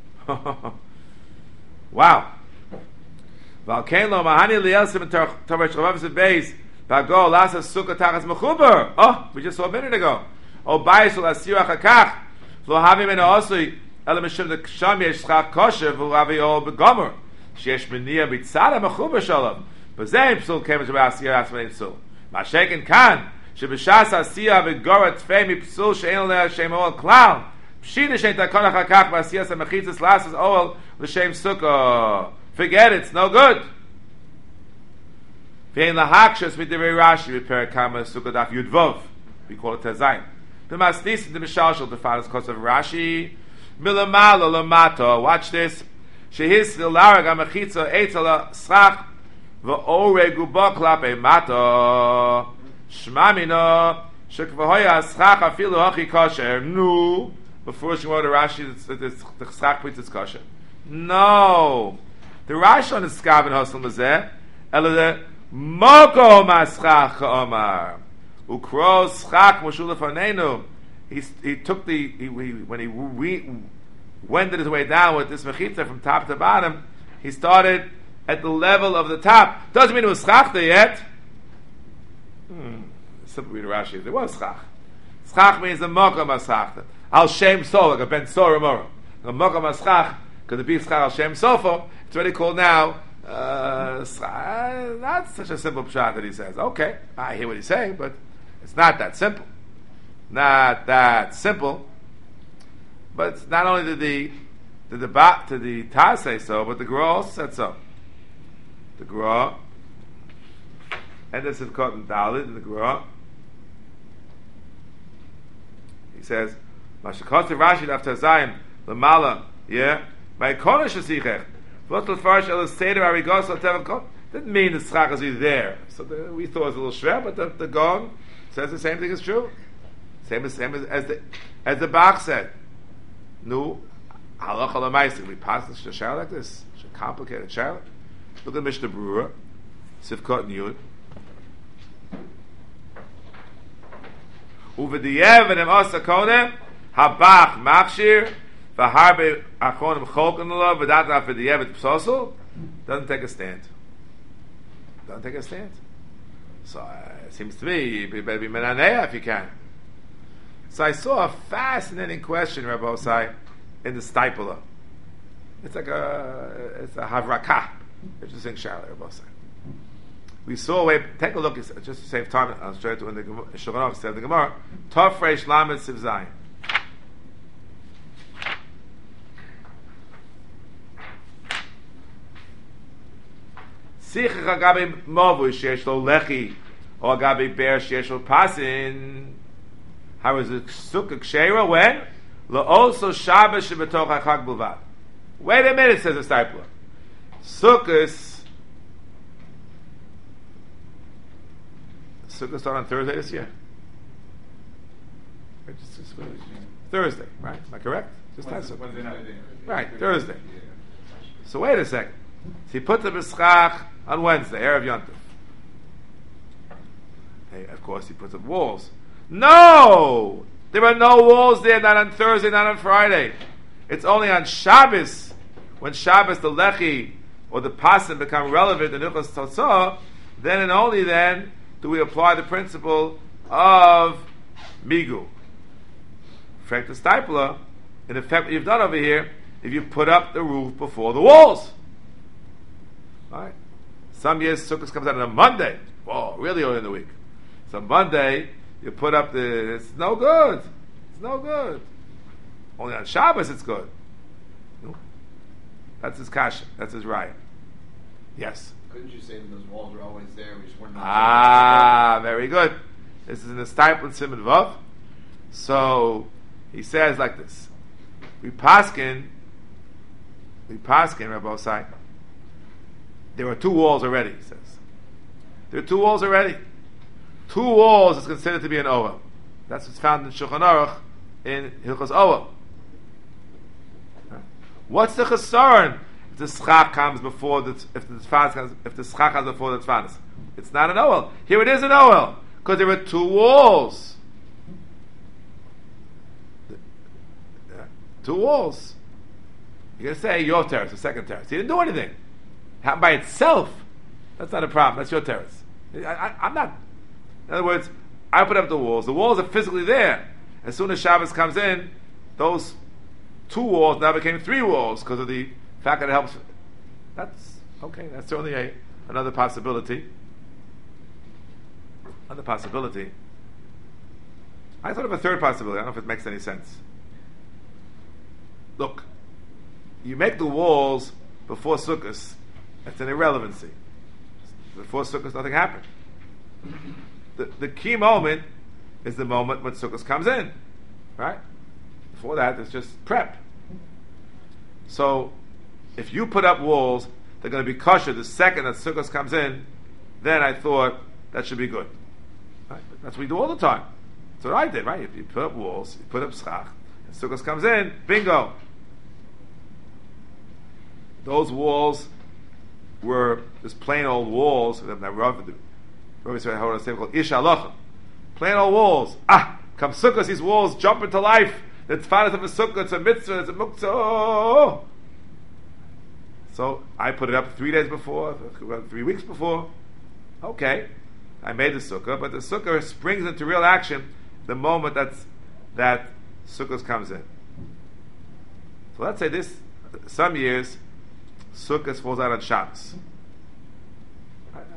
Wow. Valkein lo mahani lielsim tovesh chavavis beis vago lasa sukkah tachas mechuber. Oh, we just saw a minute ago. O bayis ul asir achakach lo havim en osui ele mishum de ksham yesh schach kosher v'lo havi ol begomer sheyesh meniya mitzad ha-mechuber shalom b'zeh psul kemesh b'asir asmei psul ma'sheken kan שבשas asiya v'gora tfei mipsul she'en leh Hashem oel klal pshita she'en takon achakach v'asiyas ha-mechitzas lasas oel l'shem sukkah. Forget it, it's no good. V'en lahakshas v'divrei Rashi v'perek kama sukkah daf yudvov, we call it tezayin. V'masnis in the mishalshal defanas kos of Rashi milamalo lamato. Watch this. Shehis l'larag ha-mechitza eitzel schach v'oregu bo klape mato Shmamino shekvahoya schach afilu hachi kosher. No, before she wrote a Rashi, the schach puts its kosher. No, the Rashi on the skav and hustle mazeh ela the moko maschach omar ukro schach moshul lefanenu. He he took the he, he when he re, wended his way down with this mechitza from top to bottom. He started at the level of the top. Doesn't mean it was schach there yet. Hmm. Simply read Rashi. There was schach. Schach means the mokum aschach. Al shem so, like a ben sorah mora. The mokum aschach, because the beef schach al shem sofo, it's already called now Uh, not such a simple pshat that he says. Okay, I hear what he's saying, but it's not that simple. Not that simple. But not only did the did the ba, did the Taz say so, but the Gra also said so. The Gra, and this is called in Dalit in the Gra. He says, "Mashakos Rashi daf Tazayim lemala, yeah, my konesh shesichech." Didn't mean the schach is there. So the, we thought it was a little shver, but the, the Gong says the same thing is true. Same as same as, as the as the Bach said. No, halacha l'maaseh. We pass this shayla like this. It's a complicated shayla. Look at Mishnah Berurah, Sivkot and Yud. Uvediyev and asa kodem habach machshir. V'harbe achonim cholken lo v'dat af v'diyevet psosel doesn't take a stand. Doesn't take a stand. So uh, it seems to me you better be menanea if you can. So I saw a fascinating question, Rabbi Osai, in the Stipula. It's like a it's a havrakah. Interesting shayla, Rabbi Osai. We saw a way. Take a look. Just to save time, I'll show it to in the Shulchan Aruch said the Gemara. Tov Reish Lamed Siv Zayin. Sichach agabe movu sheyesh lo lechi or agabe ber sheyesh lo pasin. How is it sukkah kshera when lo also Shabbos shebetoch hachag bulvad? Wait a minute, says the Stipler. Sukkahs Sukkahs start on Thursday this year. Just, just, Thursday, right? Am I correct? Just time Sukkah. Right, Thursday. So wait a second. So he put the B'schach on Wednesday, Erev Yontif. Hey, of course, he puts up walls. No! There are no walls there, not on Thursday, not on Friday. It's only on Shabbos, when Shabbos, the Lechi, or the Pasim become relevant in Hilchos Totzah, then and only then do we apply the principle of Migu. Frank the Stipler, in effect, what you've done over here, if you put up the roof before the walls. Right? Some years Sukkot comes out on a Monday. Whoa, really early in the week. So Monday, you put up the, it's no good. It's no good. Only on Shabbos it's good. No. That's his kasha. That's his right. Yes. Couldn't you say that those walls were always there? We just weren't. Ah, very good. This is in the Stipler Simon Vav. So he says like this: We paskin, we paskin, Rabbi Osai. There are two walls already, he says. There are two walls already. Two walls is considered to be an Oel. That's what's found in Shulchan Aruch in Hilchos Oel. What's the chesaron if the schach comes before the if the tzfanis comes if the schach comes before the tzfanis? It's not an Oel. Here it is an Oel because there are two walls. Two walls. You're going to say your terrace, the second terrace. He didn't do anything. Happened by itself. That's not a problem. That's your terrace. I, I, I'm not. In other words, I put up the walls. The walls are physically there. As soon as Shabbos comes in, those two walls now became three walls because of the fact that it helps. That's okay. That's certainly a, another possibility. Another possibility. I thought of a third possibility. I don't know if it makes any sense. Look, you make the walls before Sukkot. That's an irrelevancy. Before Sukkot, nothing happened. The, the key moment is the moment when Sukkot comes in, right? Before that, it's just prep. So, if you put up walls, they're going to be kosher the second that Sukkot comes in. Then I thought that should be good. Right? That's what we do all the time. That's what I did, right? If you put up walls, you put up schach, and Sukkot comes in, bingo. Those walls were just plain old walls. Rabbi said, how would I say, called Ish Halacha. Plain old walls. Ah, come Sukkot, these walls jump into life. The tzfanis of a Sukkot, it's a mitzvah, it's a muktzah. Oh. So I put it up three days before, three weeks before. Okay, I made the Sukkah, but the Sukkah springs into real action the moment that's, that Sukkot comes in. So let's say this, some years, Sukkot falls out on Shabbos.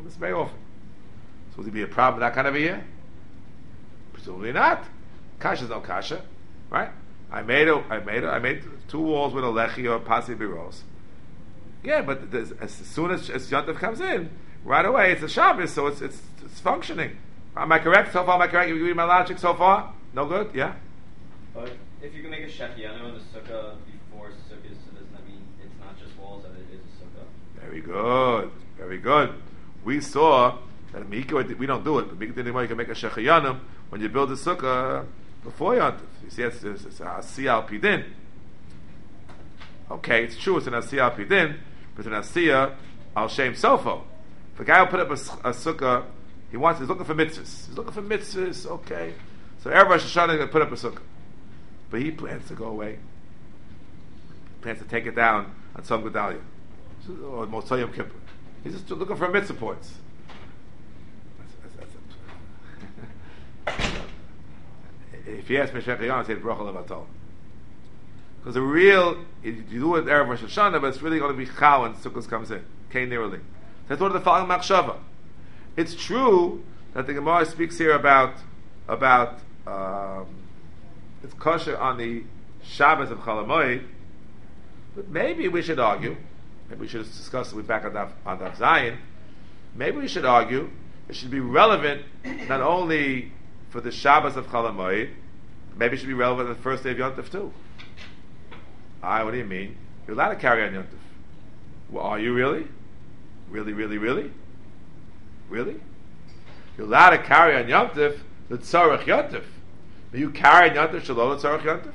happens very often. So would it be a problem that kind of a year? Presumably not. Kasha is no kasha, right? I made a, I made a, I made two walls with a lechi or pasi biros. Yeah, but as soon as, as Yontif comes in, right away it's a Shabbos, so it's it's it's functioning. Am I correct so far? Am I correct? You read my logic so far? No good? Yeah? But if you can make a shechianu in the sukkah before sukkah, so doesn't that mean it's not just walls, that it is a sukkah? Very good. Very good. We saw that Mika, we don't do it, but Mika didn't you can make a shechianu when you build a sukkah before Yontif. You see, it's, it's, it's a Asiya al Pidin. Okay, it's true, it's an Asiya al Pidin, but it's an Asiya al Shem Sofo. If a guy will put up a, a sukkah, he wants, he's looking for mitzvahs. He's looking for mitzvahs, okay. So every Rosh Hashanah is going to put up a sukkah. But he plans to go away. He plans to take it down on some Gedalia. Or Motzei Yom Kippur. He's just looking for mitzvah points. That's, that's, that's if you ask me, Shech Hayon, I'd say Bracha Levatol. Because the real, you do it Erev Rosh Hashanah, but it's really going to be Chal when Sukkot comes in. Kain Nirali. That's what the following Machshava. It's true that the Gemara speaks here about about um, it's kosher on the Shabbos of Chol HaMoed, but maybe we should argue. Maybe we should discuss it. We're back on Daf on Daf Zayin. Maybe we should argue it should be relevant not only for the Shabbos of Chol HaMoed, maybe it should be relevant on the first day of Yontif too. Ah, what do you mean? You're allowed to carry on Yontif. Well, are you really? Really, really, really? Really? You're allowed to carry on Yontif the Tzarech Yontif. But you carry on Yontif Shalom the Tzarech Yontif?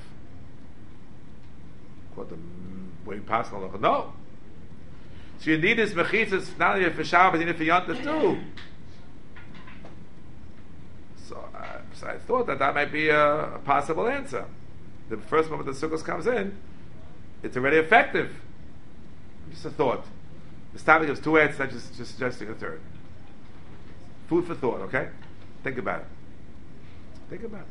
What the way past no. So you need this mechitzas not only for Shabbos, but even for Yontif too. So, uh, so I thought that that might be a, a possible answer. The first moment the Sukkot comes in, it's already effective. Just a thought. This topic gives two answers, I'm just, just suggesting a third. Food for thought, okay? Think about it. Think about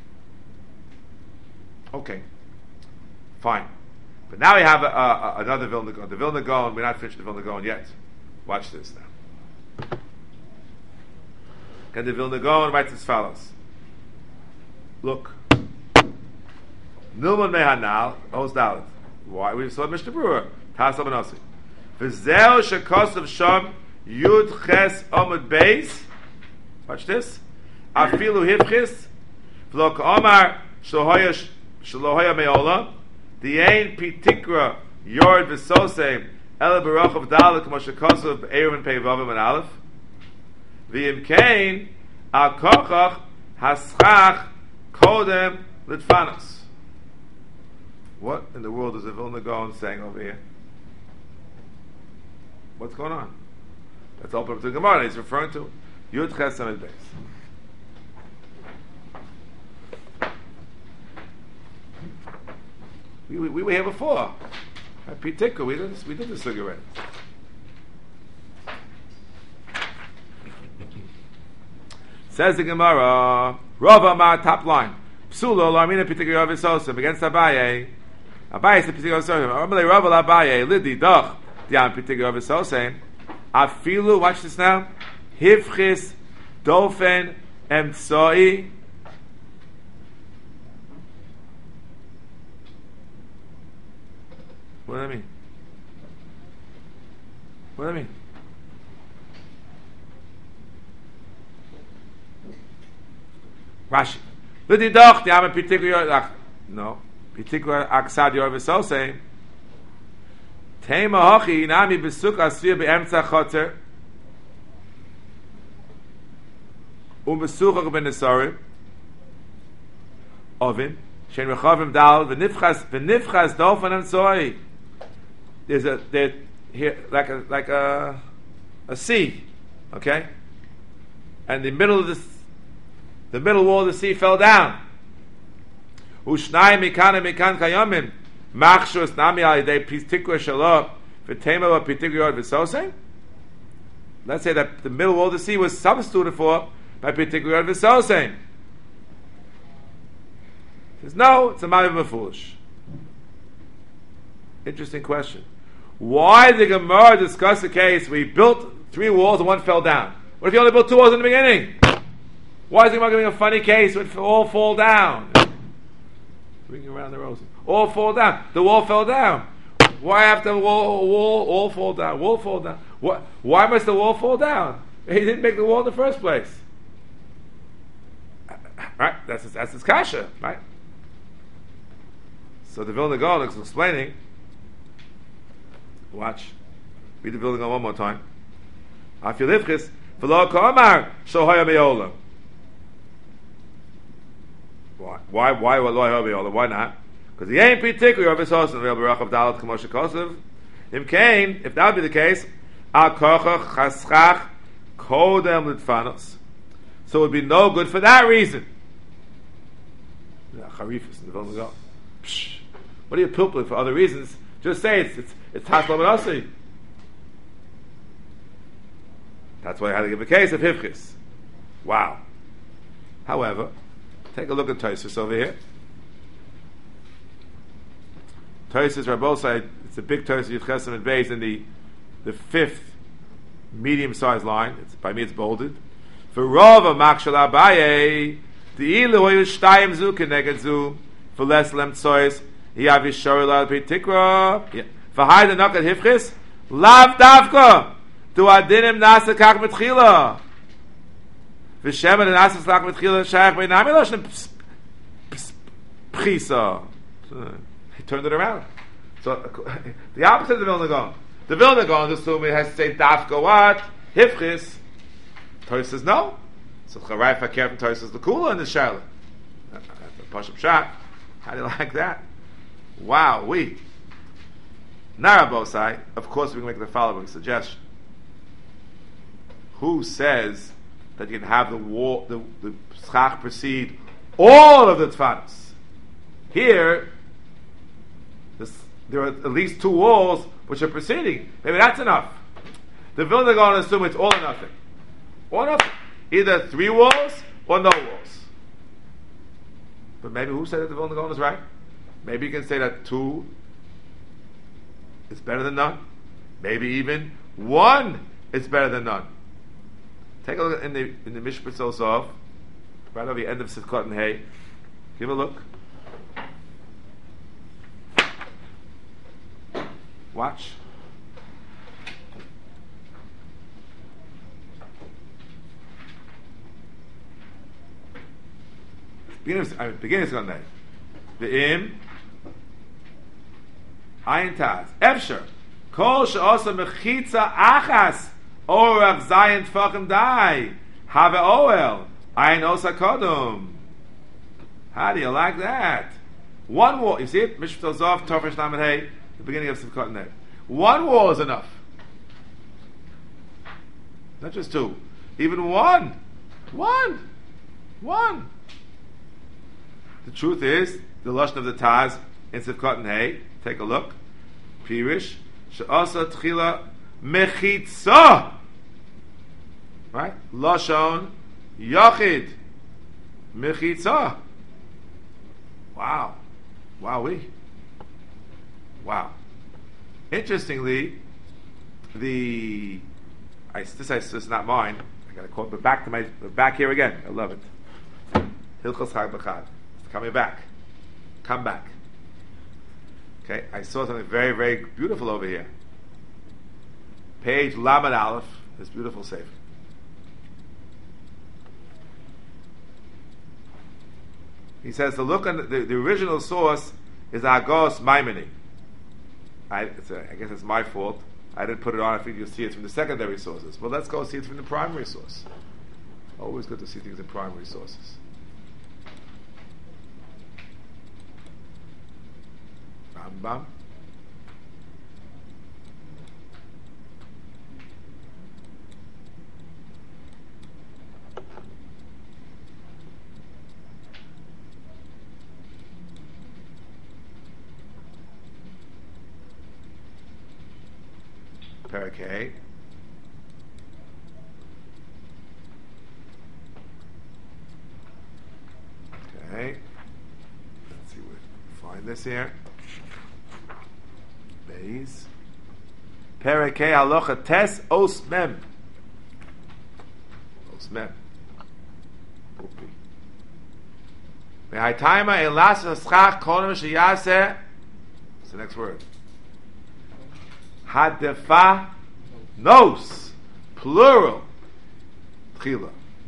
it. Okay. Fine. But now we have a, a, another Vilna Gaon. The Vilna Gaon, we're not finished the Vilna Gaon yet. Watch this now. And the Vilna Gaon writes as follows. Look. Nilman Mehanal, Oz Dalet. Why? We saw Mishnah Brewer. Tasal Benasi. V'zeo shekosav sham yud ches amud beis. Watch this. Afilu hivchis. V'lo ka'omar shalohoya shalohoya me'ola. Di'ein pitikra yord v'sosem ele baruch of dalet k'mo shekosav erim pei vavim and aleph. V'im kein al kochach haschach kodem litfanos. What in the world is the Vilna Gaon saying over here? What's going on? Let's open up to the Gemara. He's referring to Yud Ches Amud Beis. We, we, we were here before. At Pitikra, we did this, we did this already. Says the Gemara, Rav Amar, top line. Psulo Larmina Pitikra Yavisosem against Abaye. Abaye is the Pitikra Yavisosem. Amalei Rav Abaye, Lidi Doch. Diam Pitikra Yavisosem. Afilu, watch this now. Hivchis Dofen Emtsoi. What do I mean? What do I mean? Rashi. Lidi Doch, Diam Pitikra Yavisosem. No. Pitikra Aksad Yavisosem. Tema hochi nami besuk asir beemtza choter um besucher ben esarim oven shen rechavim dal v'nifchas v'nifchas dofen emtzoi. There's a there here like a like a a sea, okay, and the middle of this the middle wall of the sea fell down. Ushnai mikan mikan kayamim. Machshus nami alidei pitikra shalom v'tema v'pitikra yod v'sosem. Let's say that the middle wall of the sea was substituted for by pitikra yod v'sosem. Says no, it's a ma'av foolish. Interesting question. Why did the Gemara discuss the case we built three walls and one fell down. What if you only built two walls in the beginning? Why is the Gemara giving a funny case when all fall down? Bring around the roses. All fall down. The wall fell down. Why have the wall, wall all fall down? Wall fall down. What? Why must the wall fall down? He didn't make the wall in the first place. Right? That's his, that's his kasha, right? So the Vilna Gaon is explaining. Watch. Read the Vilna Gaon one more time. Afil Hifchis v'lo ka'amar shohaya me'olam. Why? Why? Why? Why? Why not? Because he ain't particular of his house and real berach of dalat k'moshe kosev. Im kain, if that would be the case, al kochach chaschach kodem litfanos. So it would be no good for that reason. Charifus in the Vilna Gaon. What are you pilpling for other reasons? Just say it's it's it's haslam and asi. That's why I had to give a case of hifchis. Wow. However, take a look at Tosfos over here. Tosfos Rabbosai, it's a big Tosfos Yudchesem and Beis in the the fifth medium-sized line. It's, by me, it's bolded. For Rava Makshal Abaye, the ilu hoyu shtayim zu keneged zu for less lem tzois hiyav yishor la pitikra for hide the knock at hifchis lav davka do adinim nasa kach mitchila v'shem and nasa slach mitchila shayach beinam elosh pchisa. He turned it around. So the opposite of the Vilna Gaon. The Vilna Gaon is assuming it has to say davka what hifchis. Tosfos says no. So Charai Fakir from Tosfos the Kula in the Shaila. Pashup shot. How do you like that? Wow, we. Narabosai, of course we can make the following suggestion. Who says that you can have the wall, the, the schach precede all of the tfanos? Here, this, there are at least two walls which are preceding. Maybe that's enough. The Vilna Gaon assume it's all or nothing. All or nothing. Either three walls or no walls. But maybe who said that the Vilna Gaon is right? Maybe you can say that two is better than none. Maybe even one is better than none. Take a look in the in the Mishpat Sosov, right over the end of Sivkot and Hay. Give a look. Watch. Beginning of, I mean, beginning of Sivkot and Hay. The im Ayin Taz Efsher Kol she'osa mechitza achas orach zayin tfachim dai have oel Ayin osa kodum. How do you like that? One wall, you see it? Mishpat Zov Tofesh Lamed Hey, the beginning of Sivkot and Hay. One wall is enough. Not just two. Even one. One. One. The truth is, the lashon of the Taz in Sivkot and Hay. Take a look. Pirish she'asa tchila mechitza. Right? Lashon yachid mechitza. Wow. Wowee. Wow. Interestingly, the I, this is not mine. I got to quote, but back to my back here again. I love it. Hilchos Chag B'Chag. Coming back. Come back. Okay, I saw something very, very beautiful over here. Page Lamed Aleph, this beautiful sefer. He says to look on the, the, the original source is Agos Maimoni. I, it's a, I guess it's my fault. I didn't put it on. I think you'll see it from the secondary sources. Well, let's go see it from the primary source. Always good to see things in primary sources. Rambam. Parakeh. Okay. Let's see where we find this here. Beis. Parakeh halacha tes os mem. It's mem. Pupi. Me'haytaima elas schach kolam sheyaseh. What's the next word? Hadefa nos. Plural. Tchila.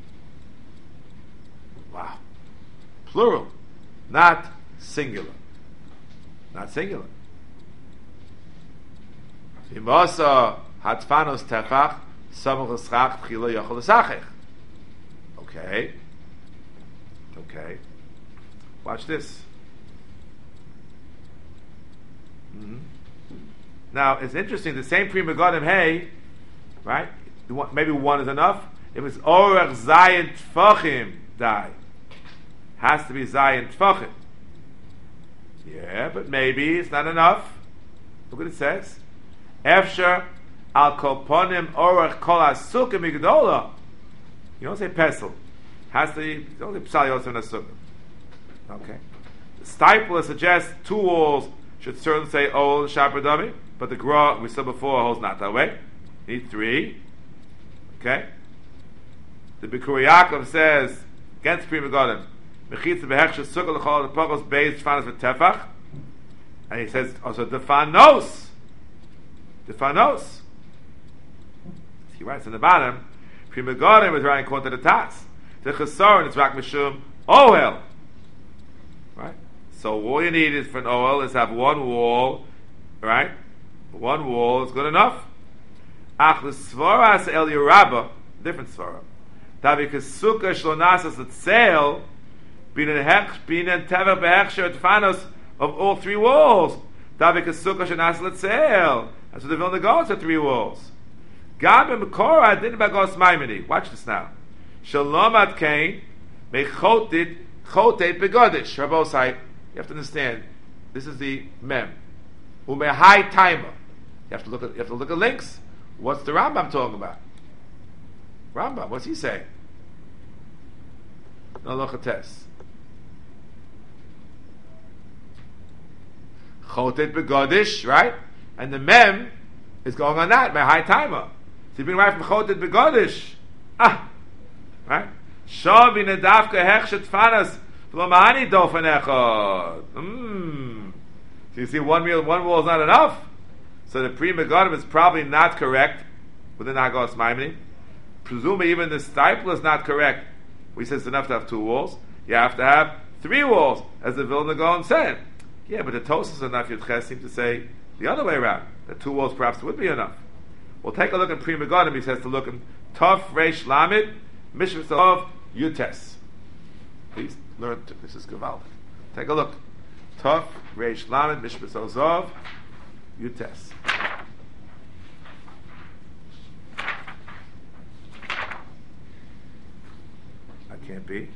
Wow. Plural. Not singular. Not singular. Imasa hatfanos tefach samach l'schach tchila yochel l'sachech. Okay. Okay. Watch this. Mm-hmm. Now, it's interesting, the same Pri Megadim, hey, right? You want, maybe one is enough. If it's Orach Zayin Tfachim, die. Has to be Zayin Tfachim. Yeah, but maybe it's not enough. Look what it says. Efsher al kolponim orach kol asukim migdola. You don't say pesel. Has to be, you don't say psal yosef nasukim. Okay. The Stipler suggests two walls should certainly say ol shapradami, but the Gra, we said before, holds not that way. Need three. Okay. The Bikur Yaakov says, against Pri Megadim, mechitza behechshe sukkah l'chol l'pogos beis shfanas v'tefach. And he says also defanos. Defanos. He writes in the bottom, Pri Megadim was writing according to the Tas. The Chesaron is rak mishum ohel. Right? So all you need is for an ohel is have one wall, right? One wall is good enough. Ach l'svoras el yerabba, different svara. Tavi kesuka shlonasas l'tzeil, binen hech, binen tevach behechsher tefanos of all three walls. Tavi kesuka shlonasas l'tzeil. That's what the Vilna Gaon said, three walls. Gam and Mekora didn't bagos maimini. Watch this now. Shalom ad kain, mechotit, chotet begodish. Rabbosai, you have to understand, this is the mem. Umehai timer. You have to look at, you have to look at links. What's the Rambam talking about? Rambam, what's he saying? No lochates. Chotet begodish, right? And the mem is going on that, my high timer. So you've been right from chotet begodish. Ah, right? Shav in a dafka hechshet fanas v'lomahani dofen echad. Hmm. So you see, one wheel, one wall is not enough. So the Pri Megadim is probably not correct with the Nagos Maimoni. Presumably even the Stipler is not correct. We said it's enough to have two walls. You have to have three walls, as the Vilna Gaon said. Yeah, but the Tosas and Naf Yudches seem to say the other way around. That two walls perhaps would be enough. We'll take a look in Pri Megadim. He says to look in Tov Reish Lamed Mishmas of Yutes. Please learn to, this is Gewalt. Take a look. Tov Reish Lamed Mishmas of Yutes. I can't be.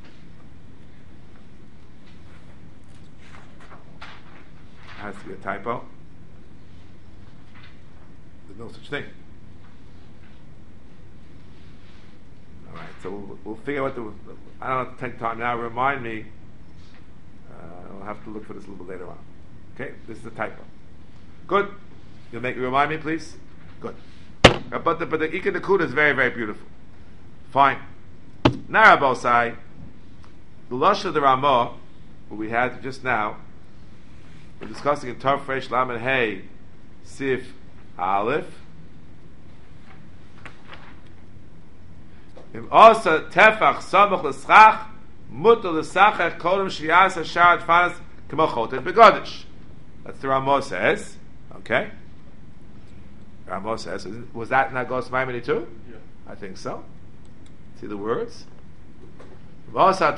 It has to be a typo. There's no such thing. All right, so we'll, we'll figure out what the. I don't have to take time now. Remind me. Uh, I'll have to look for this a little bit later on. Okay, this is a typo. Good. You'll make remind me, please. Good. Uh, but the but the Ikar Nakuda is very very beautiful. Fine. Now Rabosai, the lush of the Ramah, what we had just now, we're discussing in Tov Reish Lamed Hey Sif Aleph. Im Osa Tefach Samach L'Schach Mutter L'Sachach Kodem Shiyas Hashar Fanas K'mo Chotet Begodish. That's the Ramah says. Okay. Ramah says, was that Nagos Maimoni too? Yeah. I think so. See the words? So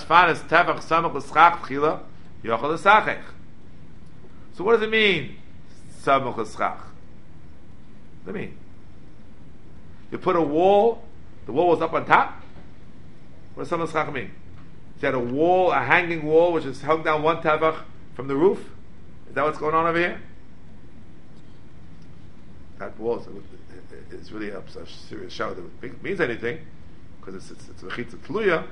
what does it mean? What does it mean? You put a wall, the wall was up on top. What does samach l'schach mean? You had a wall, a hanging wall, which is hung down one tefach from the roof. Is that what's going on over here? That wall is, it's really a, a serious show that it means anything, because it's it's, it's a chitza tluya.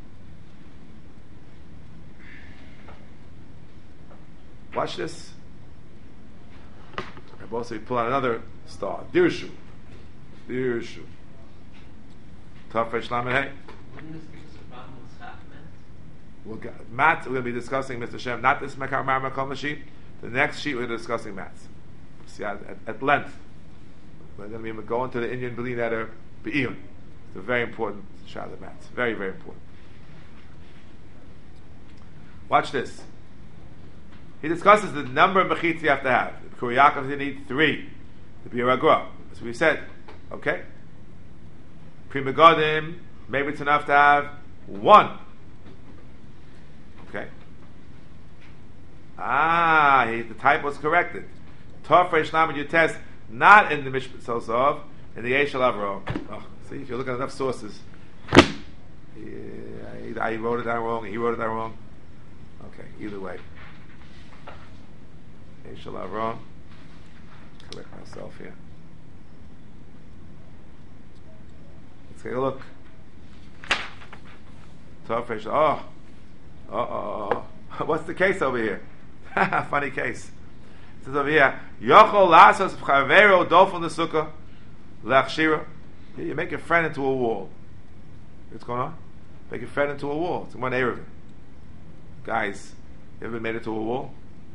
Watch this. I've also pull out another star. Dirshu. Dirshu. Tov Reish Lamed Hey. Wouldn't this give us a problem with schach mats? We'll get, Matt, we're going to be discussing, Mister Shem, not this Mekar Marma Koma sheet. The next sheet we're discussing mats. See, at, at, at length. We're going to be going to the Indian B'li Neder Be'iyun. It's a very important shot of mats. Very, very important. Watch this. He discusses the number of mechitz you have to have. The B'kur Yaakov, you need three. The Bir Agro. That's what we said. Okay? Pri Megadim, maybe it's enough to have one. Okay? Ah, he, the type was corrected. Tov Reish Lamed Yutes, not in the Mishpat Sosov, in the Eish Avro. Oh, see, if you look at enough sources, yeah, I wrote it down wrong, he wrote it down wrong. Okay, either way. Eish Avro. Correct myself here. Let's take a look. Tov Reish. Oh, uh oh. What's the case over here? Funny case. It says over here, Yochol lasos v'chavero dolfon the sukkah lechshira. You make a friend into a wall. What's going on? Make a friend into a wall. It's in one area. Guys, you ever made it to a wall?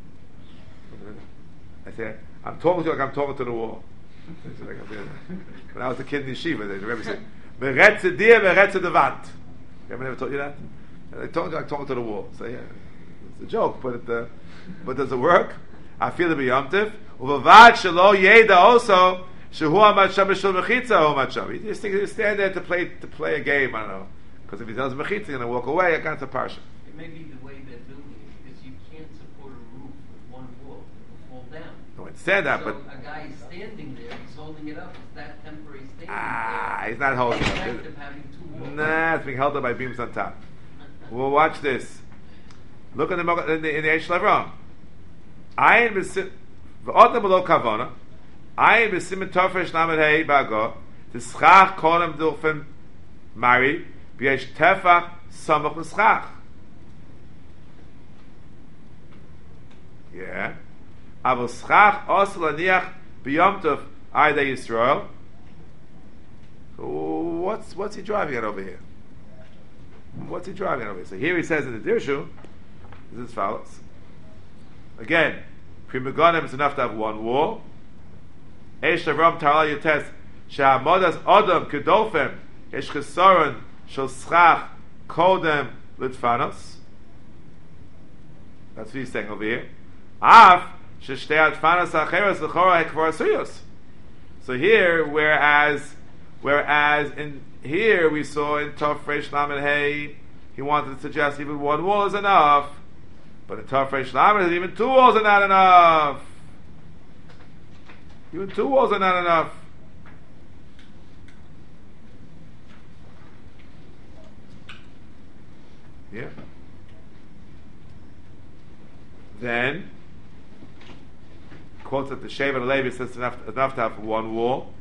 I said, I'm talking to you like I'm talking to the wall. When I was a kid in yeshiva, the Rebbe said, "Meretze dir, meretze devant." Ever never told you that? I told you like talking to the wall. So yeah, it's a joke, but it, uh, but does it work? I feel it be yomtiv. Uvavad shelo yeda also shehu amad sham b'shul mechitza hu amad sham. You just think you stand there to play to play a game. I don't know, because if he tells mechitza, he's going to walk away. I can't a parsha. It may be the way they're building it, because you can't support a roof with one wall; it will fall down. I understand that, so but a guy is standing there, he's holding it up. It's that temporary standing ah, there. he's not holding The it up. effect of having two walls. Nah, it's being held up by beams on top. Well, watch this. Look in the in the, in the Eish Levram. Ayin b'sim v'odem below kavona. Ayin b'sim tofresh lamed hey bago. The schach kolem dulfim mari b'yesh tefach samach l'schach. Yeah. Avol schach os laniach b'yom tov ayda Yisrael. What's what's he driving at over here? What's he driving over here? So here he says in the Dirshu, this is as follows. Again, Pri Megadim is enough to have one wall. Eish Avram Taral Yotes She'amodas Odom Kedolfem Eish Chesaron Shel Schach Kodem Litfanos. That's what he's saying over here. Af Sheshtei Atfanos Acheres L'chora Hekvar Suyos. So here, whereas Whereas in here we saw in Tov Reish Lamed Hey, he wanted to suggest even one wall is enough. But in Tov Reish Lamed, even two walls are not enough. Even two walls are not enough. Yeah. Then quotes that the Shevet Levi says enough enough to have one wall.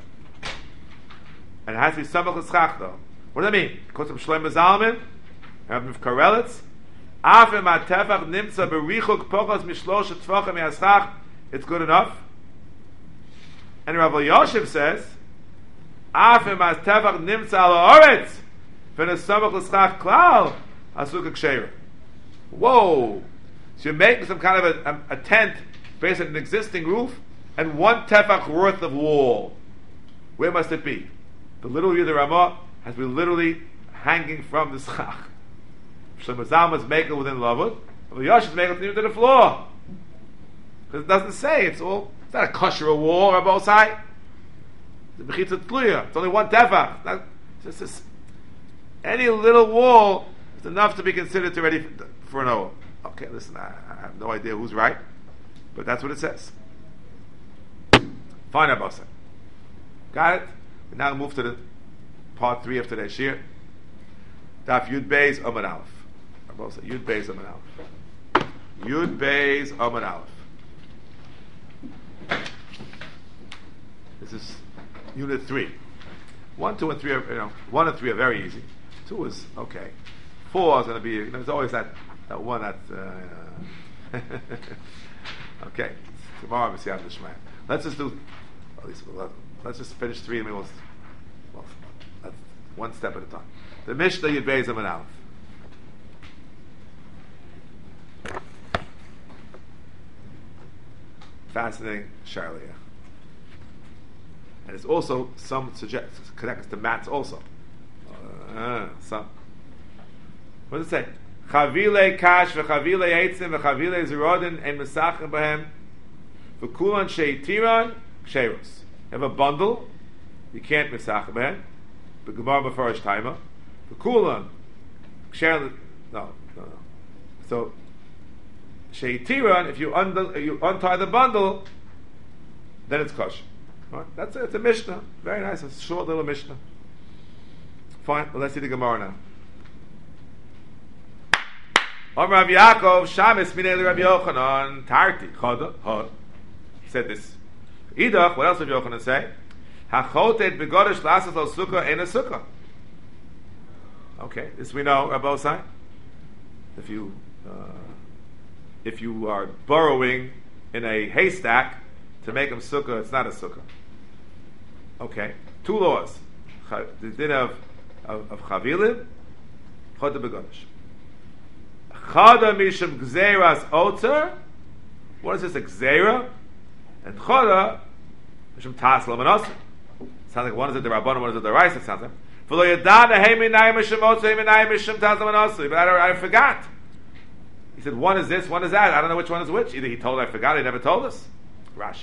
And it has to be samach l'schach though. What does that mean? Quotes from Shlomo Zalman, Rabbi Karelitz. Afim atefach nimtza berichuk pochos mishlosh tefachim yaschach. It's good enough. And Rabbi Yoshev says, Afim atefach nimtza al haaretz v'nes samach l'schach klal asuk ksheira. Whoa! So you're making some kind of a, a, a tent based on an existing roof and one tefach worth of wall. Where must it be? The little Yud Ramah has been literally hanging from the schach. Shlomo Zalman is making it within Lavud, but Yosh is making it even to the floor. Because it doesn't say, it's all, it's not a kosher wall on both sides. It's a Bechitza Tluya. It's only one tefach. Not, it's just this, any little wall is enough to be considered to ready for, for an oil. Okay, listen, I, I have no idea who's right, but that's what it says. Fine, Abasa. Got it? We now move to the part three of today's shir. Daf Yud Beis Amud Aleph. Abasa, Yud Beis Amud Aleph. Yud Beis Amud Aleph. This is unit three. One, two, and three are, you know, one and three are very easy. Two is okay. Four is going to be, you know, there's always that, that one that, uh, okay. Tomorrow, we'll see how the Shema. Let's just do, at least, let's just finish three and we'll, well, that's one step at a time. The Mishnah Yud Beis Amud Aleph. Fascinating Sharia. And it's also some suggest connects to mats also. Uh, some. What does it say? Chavile kash v'chavile eitzim v'chavile zerodin and mesachim b'hem v'kulan sheitiran ksheros. You have a bundle, you can't mesachim b'hem. B'gemar b'farish taima. V'kulan ksher. No, no, no. So sheitiran, if you undle, you untie the bundle, then it's kosher. Right? That's it. It's a Mishnah. Very nice. It's a short little Mishnah. Fine. Well, let's see the Gemara now. Om Rav Yaakov Shamis Minei Rav Yochanan Tarti Chada Ha. He said this. Idach. What else did Yochanan say? Hachotet begodesh lasas al sukkah ein a sukkah. Okay, this we know. Rabbi Osai. If you uh, if you are burrowing in a haystack to make him sukkah, it's not a sukkah. Okay, two laws. The din of of, of chavilim, chada begodesh. Chada mishum gzeiras otzer. What is this? A gzeira, and chada mishum tasla manasir. Sounds like one is a derabbanan, one is a deraisa. It sounds like. V'lo yadana hey minayim mishum otzer, hey minayim mishum tasla manasir. But I, I forgot. He said one is this, one is that. I don't know which one is which. Either he told, I forgot. He never told us. Rashi.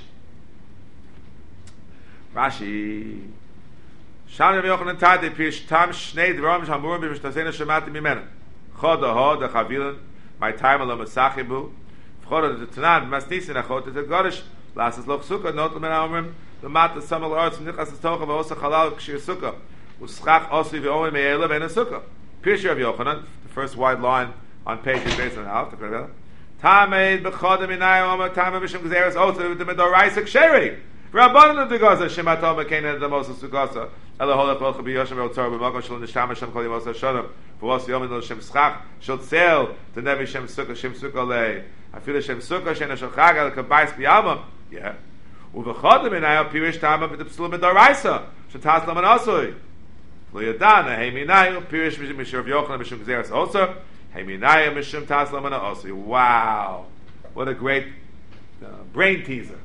Rashi. Sham Rav Yochanan Tadi Pish Tam Shnei Dvarim Shamurim B'Mishtasena Shemati Mimena. Choda Ho the Chavilan my time alone Masachibu. Choda the Tanan Masnisin Achot the Gorish Lasas Loch Sukkah Not Lemen Amrim the Mat the Samal Arts Nichas Tocha V'Osa Chalal Kshir Sukkah Uschach Osri V'Omen Me'ela V'Ena Sukkah. Pish Rav Yochanan, the first wide line on page based on half. Tameid B'Choda Minayim Omer Tameid B'Shem Gzeres Otzah V'Dem Doraisa Ksheri. Rabbanan the Gaza Shematom Mekena the Moses Sugasa Ela Holach Loch B'Yoshim Rotzar B'Makom Shalom Nisham Hashem Kol Yimos HaShodam V'Os Yomim Lo Shem Schach Shol Tzel to Nevi Shem Sukkah Shem Sukkah Lei Afilu Shem Sukkah Shem Shol Chag Al Kabayis B'Yalma yeah U'V'Chodem Minayim Pirish Tamam V'Tepsulim B'Doraisa Shetas Laman Asui Lo Yadana Hey Minayim Pirish Mishur V'Yochanan Mishum Gzeres Otzar Hey Minayim Mishum Tas Laman Asui. Wow, what a great uh, brain teaser.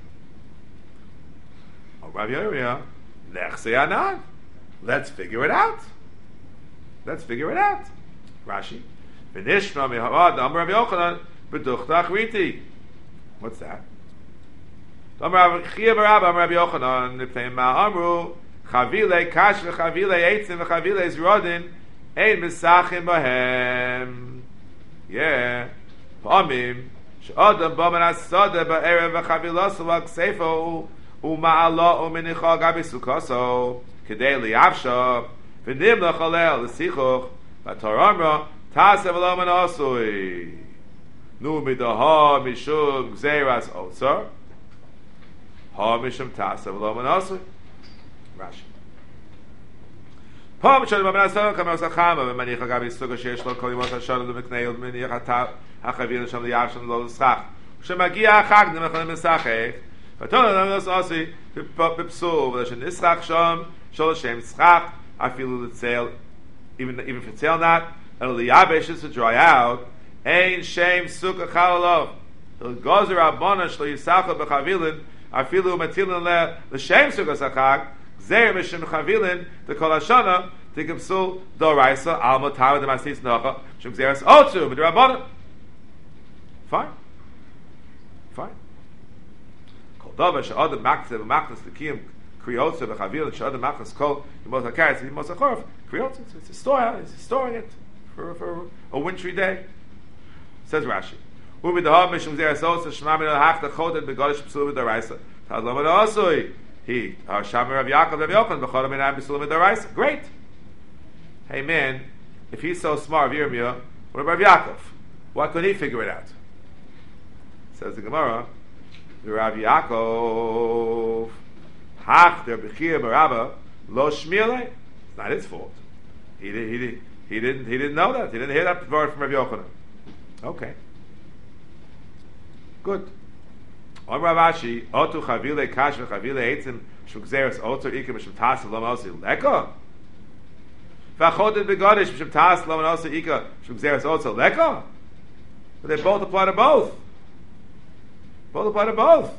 Rav Yehuda, Nechse Anan. Let's figure it out. Let's figure it out. Rashi. V'nishma mihavad Amar Rav Yochanan b'duchta achriti. What's that? Amar Rav Chia Barabba Amar Rav Yochanan nipteim ma'amru chavile kash v'chavile eitzim v'chavile zrodin ein misachim bahem. Yeah. Pamim she'adam b'man asada ba'erev v'chavilas v'ksefo Uma'ala uminicha gabi sukaso kedei liyavsha v'nim lachalel l'sichuch v'toramra tasev l'omen asui nu midaha mishum gzeiras otzar ha mishum tasev l'omen asui. Rashi. Pam shal b'man asada kamei osachama v'manicha gabi sukaso sheyesh lo kol yimot hashalom l'meknei l'minicha hachavil sham liyavsha lo l'schach shemagia achag nemechal l'mesachech But don't also pipsul v'lashen nisrach sham shol shem schach afilu l'tzel even even for tzel not and liyabesh is to dry out ein shem sukkah chalalov the gozer abana shlo yisachal b'chavilin afilu matilin le l'shem sukkah sachag zeir mishim chavilin the kol hashana to pipsul doraisa al motav the masis nacha shem zeres otzu b'drabana. Fine, fine. Davar she'adam maktzeh v'maknas l'kiyim kriyotze v'chavil she'adam maknas kol yimos hakaretz yimos hachorf kriyotze. It's a story. It's storing it for for a wintry day. Says Rashi. Ubi dahav mishum zeres osa shema min al-hachta chodet begodish p'sulim v'daraisa tadlam v'dasui he our Shamir Rav Yaakov Rav Yochanan b'chodem minayim p'sulim v'daraisa. Great. Hey man, if he's so smart, Yirmiyah, what about Rav Yaakov? Why couldn't he figure it out? Says the Gemara. The Rav Yaakov, Hach der Bechir Barabba lo shmile. It's not his fault. He did, he did, he didn't he didn't know that. He didn't hear that word from Rav Yochanan. Okay, good. On Rav Ashi, Otu Chavile Kash v'Chavile Eitzim Shugzeres Otur Ikim Shemtas Lo Mosi Leka. V'achodet begodish b'shem tas lo and also ika b'shem gzeres also leka. But they both apply to both. Both apply to both.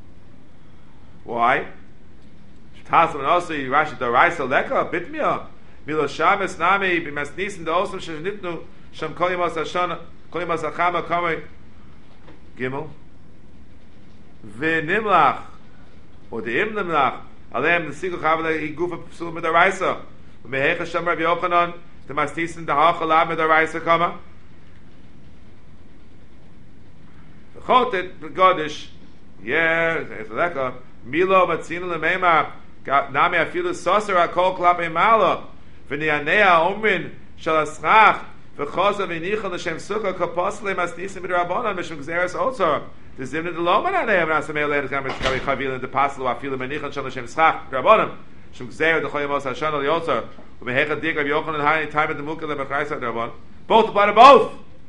Why? Tas lo and also Rashi Doraisa leka bitmia milo Shabbos nami b'masnisin de'osam shenitnu shem kol yimas hashana kol yimas hachama kamei Gimel v'nimlach or the im nimlach alem the sigul chavle he gufa psul mit der Reisa v'mehech Hashem Rabbi Yochanan the masnisin the hachalav mit der Reisa kama v'chotet b'godish yeah it's leka milo matzinu l'meima nami afilu soser akol klape malo v'nianea omrin shal aschach v'chosa v'nichel l'shem sukkah kaposle masnisin mit rabbanon mishum gzeres otzor the zimne de loman aneim nasamei leid kamer tzkavi chavil and the paslo afilu menichel shal l'shem schach rabbanon shum gzeres the choyim os hashon al yotzor v'mehecha dik Rabbi Yochanan hani time at the mukah the b'chaysa rabbanon both apply to both.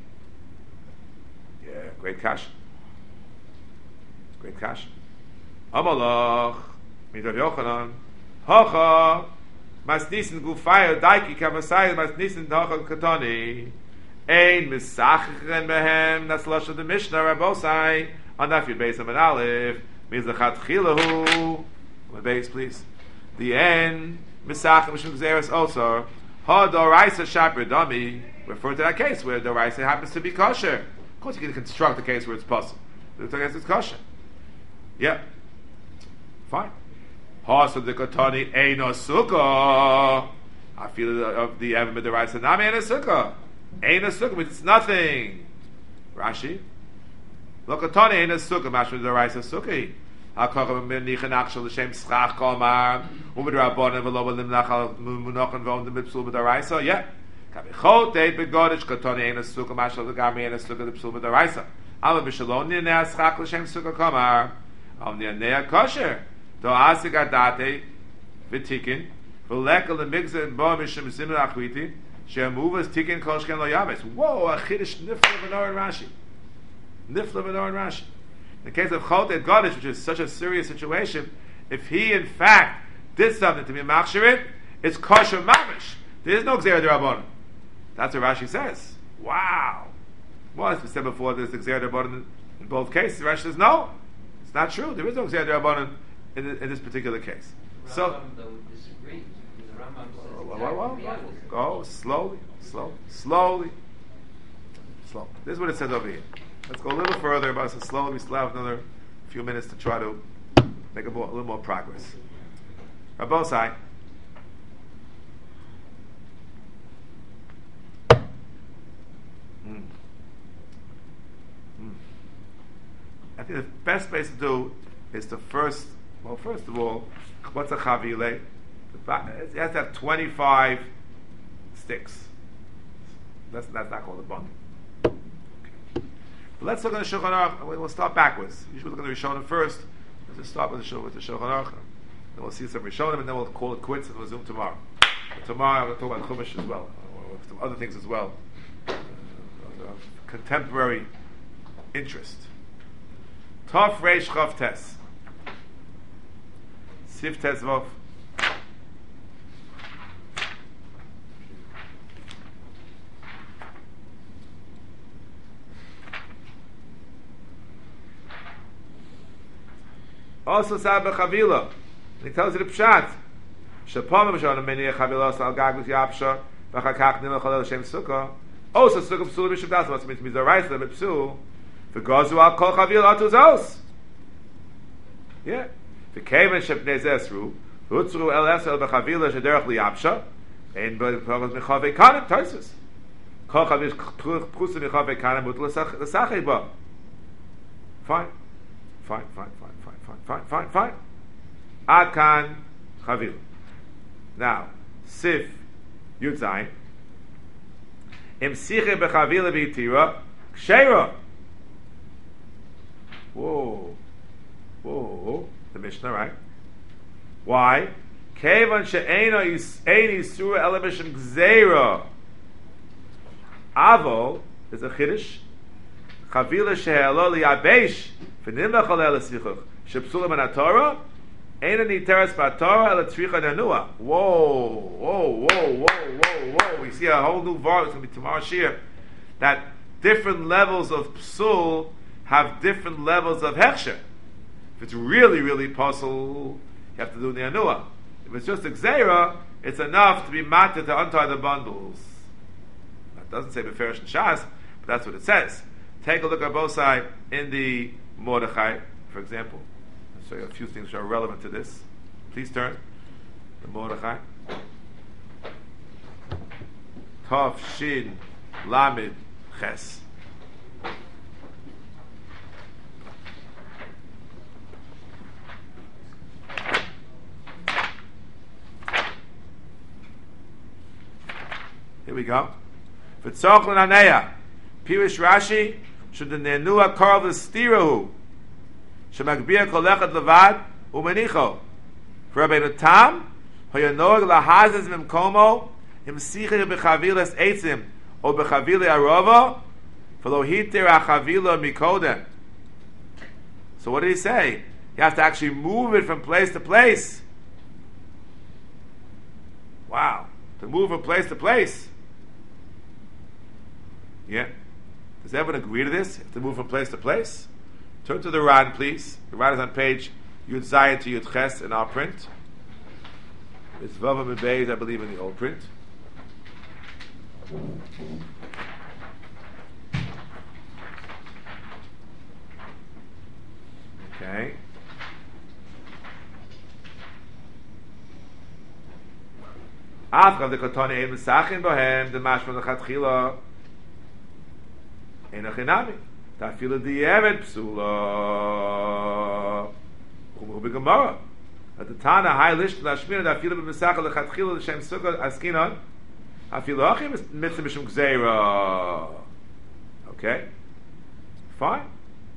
Yeah, great cash. Great cash. Amalach mit Rabbi Yochanan hacha masnisin gufayo daiki kamasai masnisin hacha katani ein misachchen behem that's lush of the Mishnah Rabosai on that field base of an aleph mizlachat chilahu my base please the end misach mishum gzeres also ha doraisa shaper dummy refer to that case where doraisa happens to be kosher. Of course you can construct the case where it's possible the case it's kosher. Yeah, fine. Hasa the katani eino sukkah. I feel of the ever the right nami eino sukkah. Eino sukkah means it's nothing. Rashi. Lo katani eino sukkah. Mashma the right sukkah. Hakacham min nichen achshel l'shem schach kolmar. Umid rabbanon v'lo v'limnach munachan v'om the mipsul with the raisa. Yeah. Kavichot deit begodish katani eino sukkah. Mashma the gami eino sukkah the psul with the raisa. Ama b'shalom ninei schach l'shem sukkah kolmar. Am the nea kosher. Do asik adate v'tikin v'lekel the migzah bo mishum zimel achviti she'amuvas tikin koshken lo yaves. Whoa, a chiddush nifla v'nor and Rashi. Nifla v'nor and Rashi. In the case of Chotet Godish, which is such a serious situation, if he in fact did something to be machshirit, it's kosher mamish. There is no gzera d'rabbanan. That's what Rashi says. Wow. Well, as we said before, there's the gzera d'rabbanan in both cases. Rashi says no. It's not true. There is no gzera d'rabbanan in, in this particular case. The So, Rambam, though, disagrees. The Rambam says whoa, exactly whoa, whoa, the whoa. opposite. Go slowly, slowly, slowly, slowly. This is what it says over here. Let's go a little further, but so slowly. We still have another few minutes to try to make a, more, a little more progress. Rabosai. Mm. Mm. I think the best place to do is to first, well, first of all, what's a chavile? It has to have twenty-five sticks. That's, that's not called a bundle. Okay. But let's look at the Shulchan Aruch. We'll start backwards. Usually we look at the Rishonim first. Let's just start with the, with the Shulchan Aruch. Then we'll see some Rishonim, and then we'll call it quits and we'll zoom tomorrow. But tomorrow I'm going to talk about Chumash as well, or some other things as well. Uh, of contemporary interest. Tov Reish Chav Tes. Sif Tes Vov. Also Sab Chavila. He tells you the Pshat. Shapam Mishon Meni Chavila Sal Gag with Yapsha. V'chakach Nimel Chalel Shem Sukkah. Also Sukkah Psul B'Shem Das. What means Mizarais Lem Psul. V'Gozu Al Kol Chavila Atu Zos. Yeah. V'Keven Shepnei Zesru. V'Utzru El Esel B'Chavila Shederach Liyapsha. Ein B'Pagos Mechavei Kanem Toisus. Kol Chavila Prusa Mechavei Kanem Mut L'Sachei Ba. Fine. Fine, fine, fine, fine, fine, fine, fine, fine. Akan Chavil. Now, Sif Yud Zayin. Im Siche Bechavila B'Yitira Ksheira. Whoa. Whoa. The Mishnah, right? Why? Kevan she'eino ein Yisura ele b'shem Gzeira. Avol is a Chiddush. Chavila she'elo liyabesh v'nimlach aleh l'sichuch shepsulim an haTorah ein ani teres b'haTorah ele tzricha nanua. Whoa, whoa, whoa, whoa, whoa, see a whole new var. It's going to be tomorrow shir. That different levels of psul have different levels of hechsher. If it's really, really puzzle, you have to do nianua. If it's just a gzeira, it's enough to be matter to untie the bundles. That doesn't say beferish and shas, but that's what it says. Take a look at both sides in the Mordechai, for example. I'll show you a few things which are relevant to this. Please turn. The Mordechai. Tov, Shin, Lamed, Ches. Here we go. V'tzoch l'naneya. Pirish Rashi, should the nenua karl v'stirahu. Shemagbir kolechad levad umenicho. For Rabbeinu Tam, hoyanog lahazes mimkomo, him sichir b'chavilas eitzim, or b'chavili arova, for lo hitir achavila mikodem. So what did he say? You have to actually move it from place to place. Wow. To move from place to place. Yeah. Does everyone agree to this? You have to move from place to place? Turn to the Ran, please. The Ran is on page Yud Zayin to Yud Ches in our print. It's Vavam and Beis, I believe, in the old print. Okay. After the Kotone Ein Mesachin Bohem, the Mashma Lechatchila Ein Achinami. Tafilu Di'evet Psula Umu B'Gemara. At the Tana Hai Lish Lashmina Tafilu B'Mesach Lechatchila L'Shem Sukkah Askinon Afilu Achim Mitzvah Mishum Gzeira. Okay. Fine.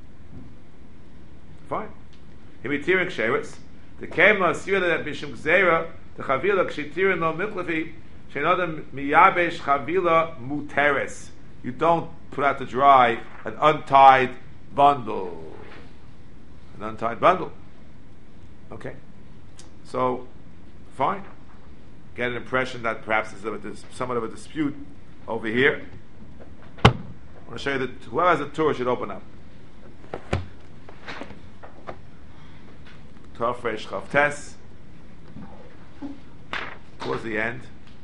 Fine. Himitirin Ksheretz. The Kemla Sira that Mishum Gzeira the Chavila Kshitirin Lo Miklafi Shenodem Miyabesh Chavila Muteres. You don't put out to dry an untied bundle. An untied bundle. Okay. So, fine. Get an impression that perhaps there's somewhat of a dispute over here. I want to show you that whoever has a tour should open up. Tofresh Chavtes. Towards the end.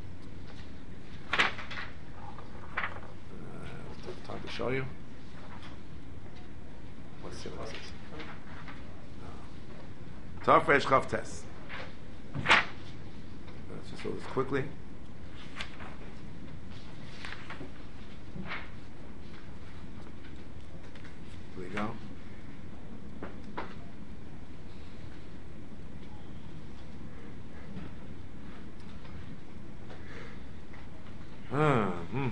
Time to show you. What's the process? Tafresh Chavtes. Let's just do this quickly. Here we go. Uh, hmm.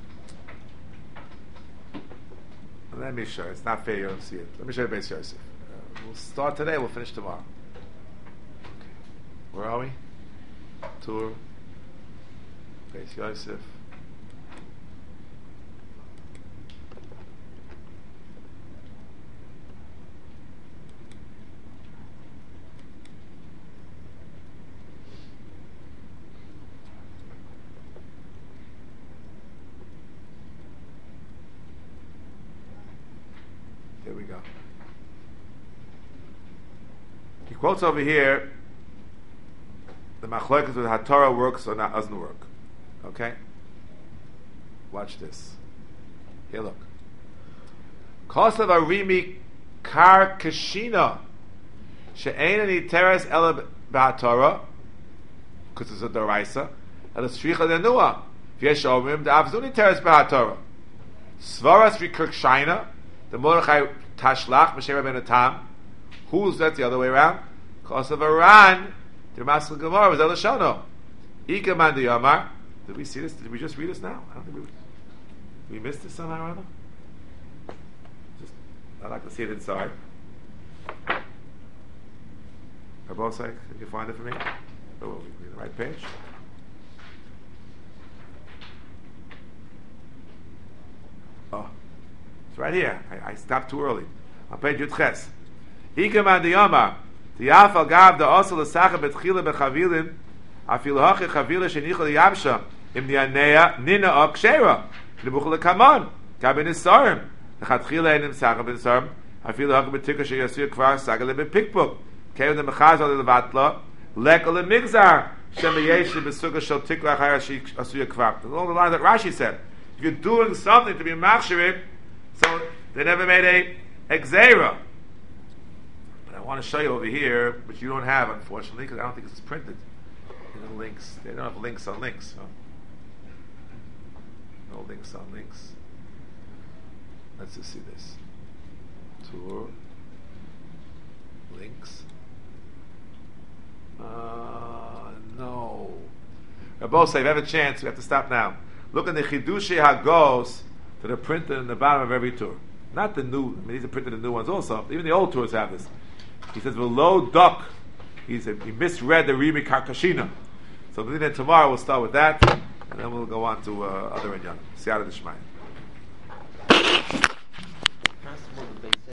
Let me show you. It's not fair you don't see it. Let me show you Beis Yosef. Uh, we'll start today, we'll finish tomorrow. Okay. Where are we? Tour. Beis Yosef. Here we go. He quotes over here the machlokes with HaTorah works or not doesn't work. Okay? Watch this. Here, look. Kosav arimi kar kashina she'ein ani teres ela b'HaTorah because it's a doraisa and it's shricha denua v'yesh omrim da'avzuni teres b'HaTorah svaras v'kirk shaina the Mordechai Tashlach B'Shem Rabbeinu Tam. Who's that the other way around? Kosav Aran the Maskil Gemara was Elishono. Ika Man the Yomar. Did we see this? Did we just read this now? I don't think we we missed this somehow or other. Just I'd like to see it inside. Rabosai, can you find it for me? Oh, we'll be on the right page. Oh. It's right here. I, I stopped too early. On page Yud Ches. Ika Man the Yomar. The Yafal Gav the Osel L'Sacha Betchila Bechavilim Afilu Hachi Chavila Shenichol Yamsha Im Nianea Nina Akshera. The Bukhla Kaman. Kabin is Sarim. The Khatchila in him Sagab in Sarim. I feel the Hakab Tikka Shayasir Kvar Sagal in Pickbook. Kayon the Machazal Levatla. Lekal in Migzar. Shemayesh Besuga Shal Tikra Hayashi Asuya Kvar. Along the line that Rashi said. If you're doing something to be Machshirim, so they never made a Exera. But I want to show you over here, which you don't have, unfortunately, because I don't think it's printed. You know, links. They don't have links on links. So. No links on links. Let's just see this. Tour. Links. Uh, no. Rabbi say, if you have a chance, we have to stop now. Look at the Chidushi Hagos that are printed in the bottom of every tour. Not the new, I mean, these are printed in new ones also. Even the old tours have this. He says, below duck. He said, he misread the Rimi Karkashina. So then tomorrow we'll start with that, and then we'll go on to uh, other Inyan. Siyata D'Shmaya.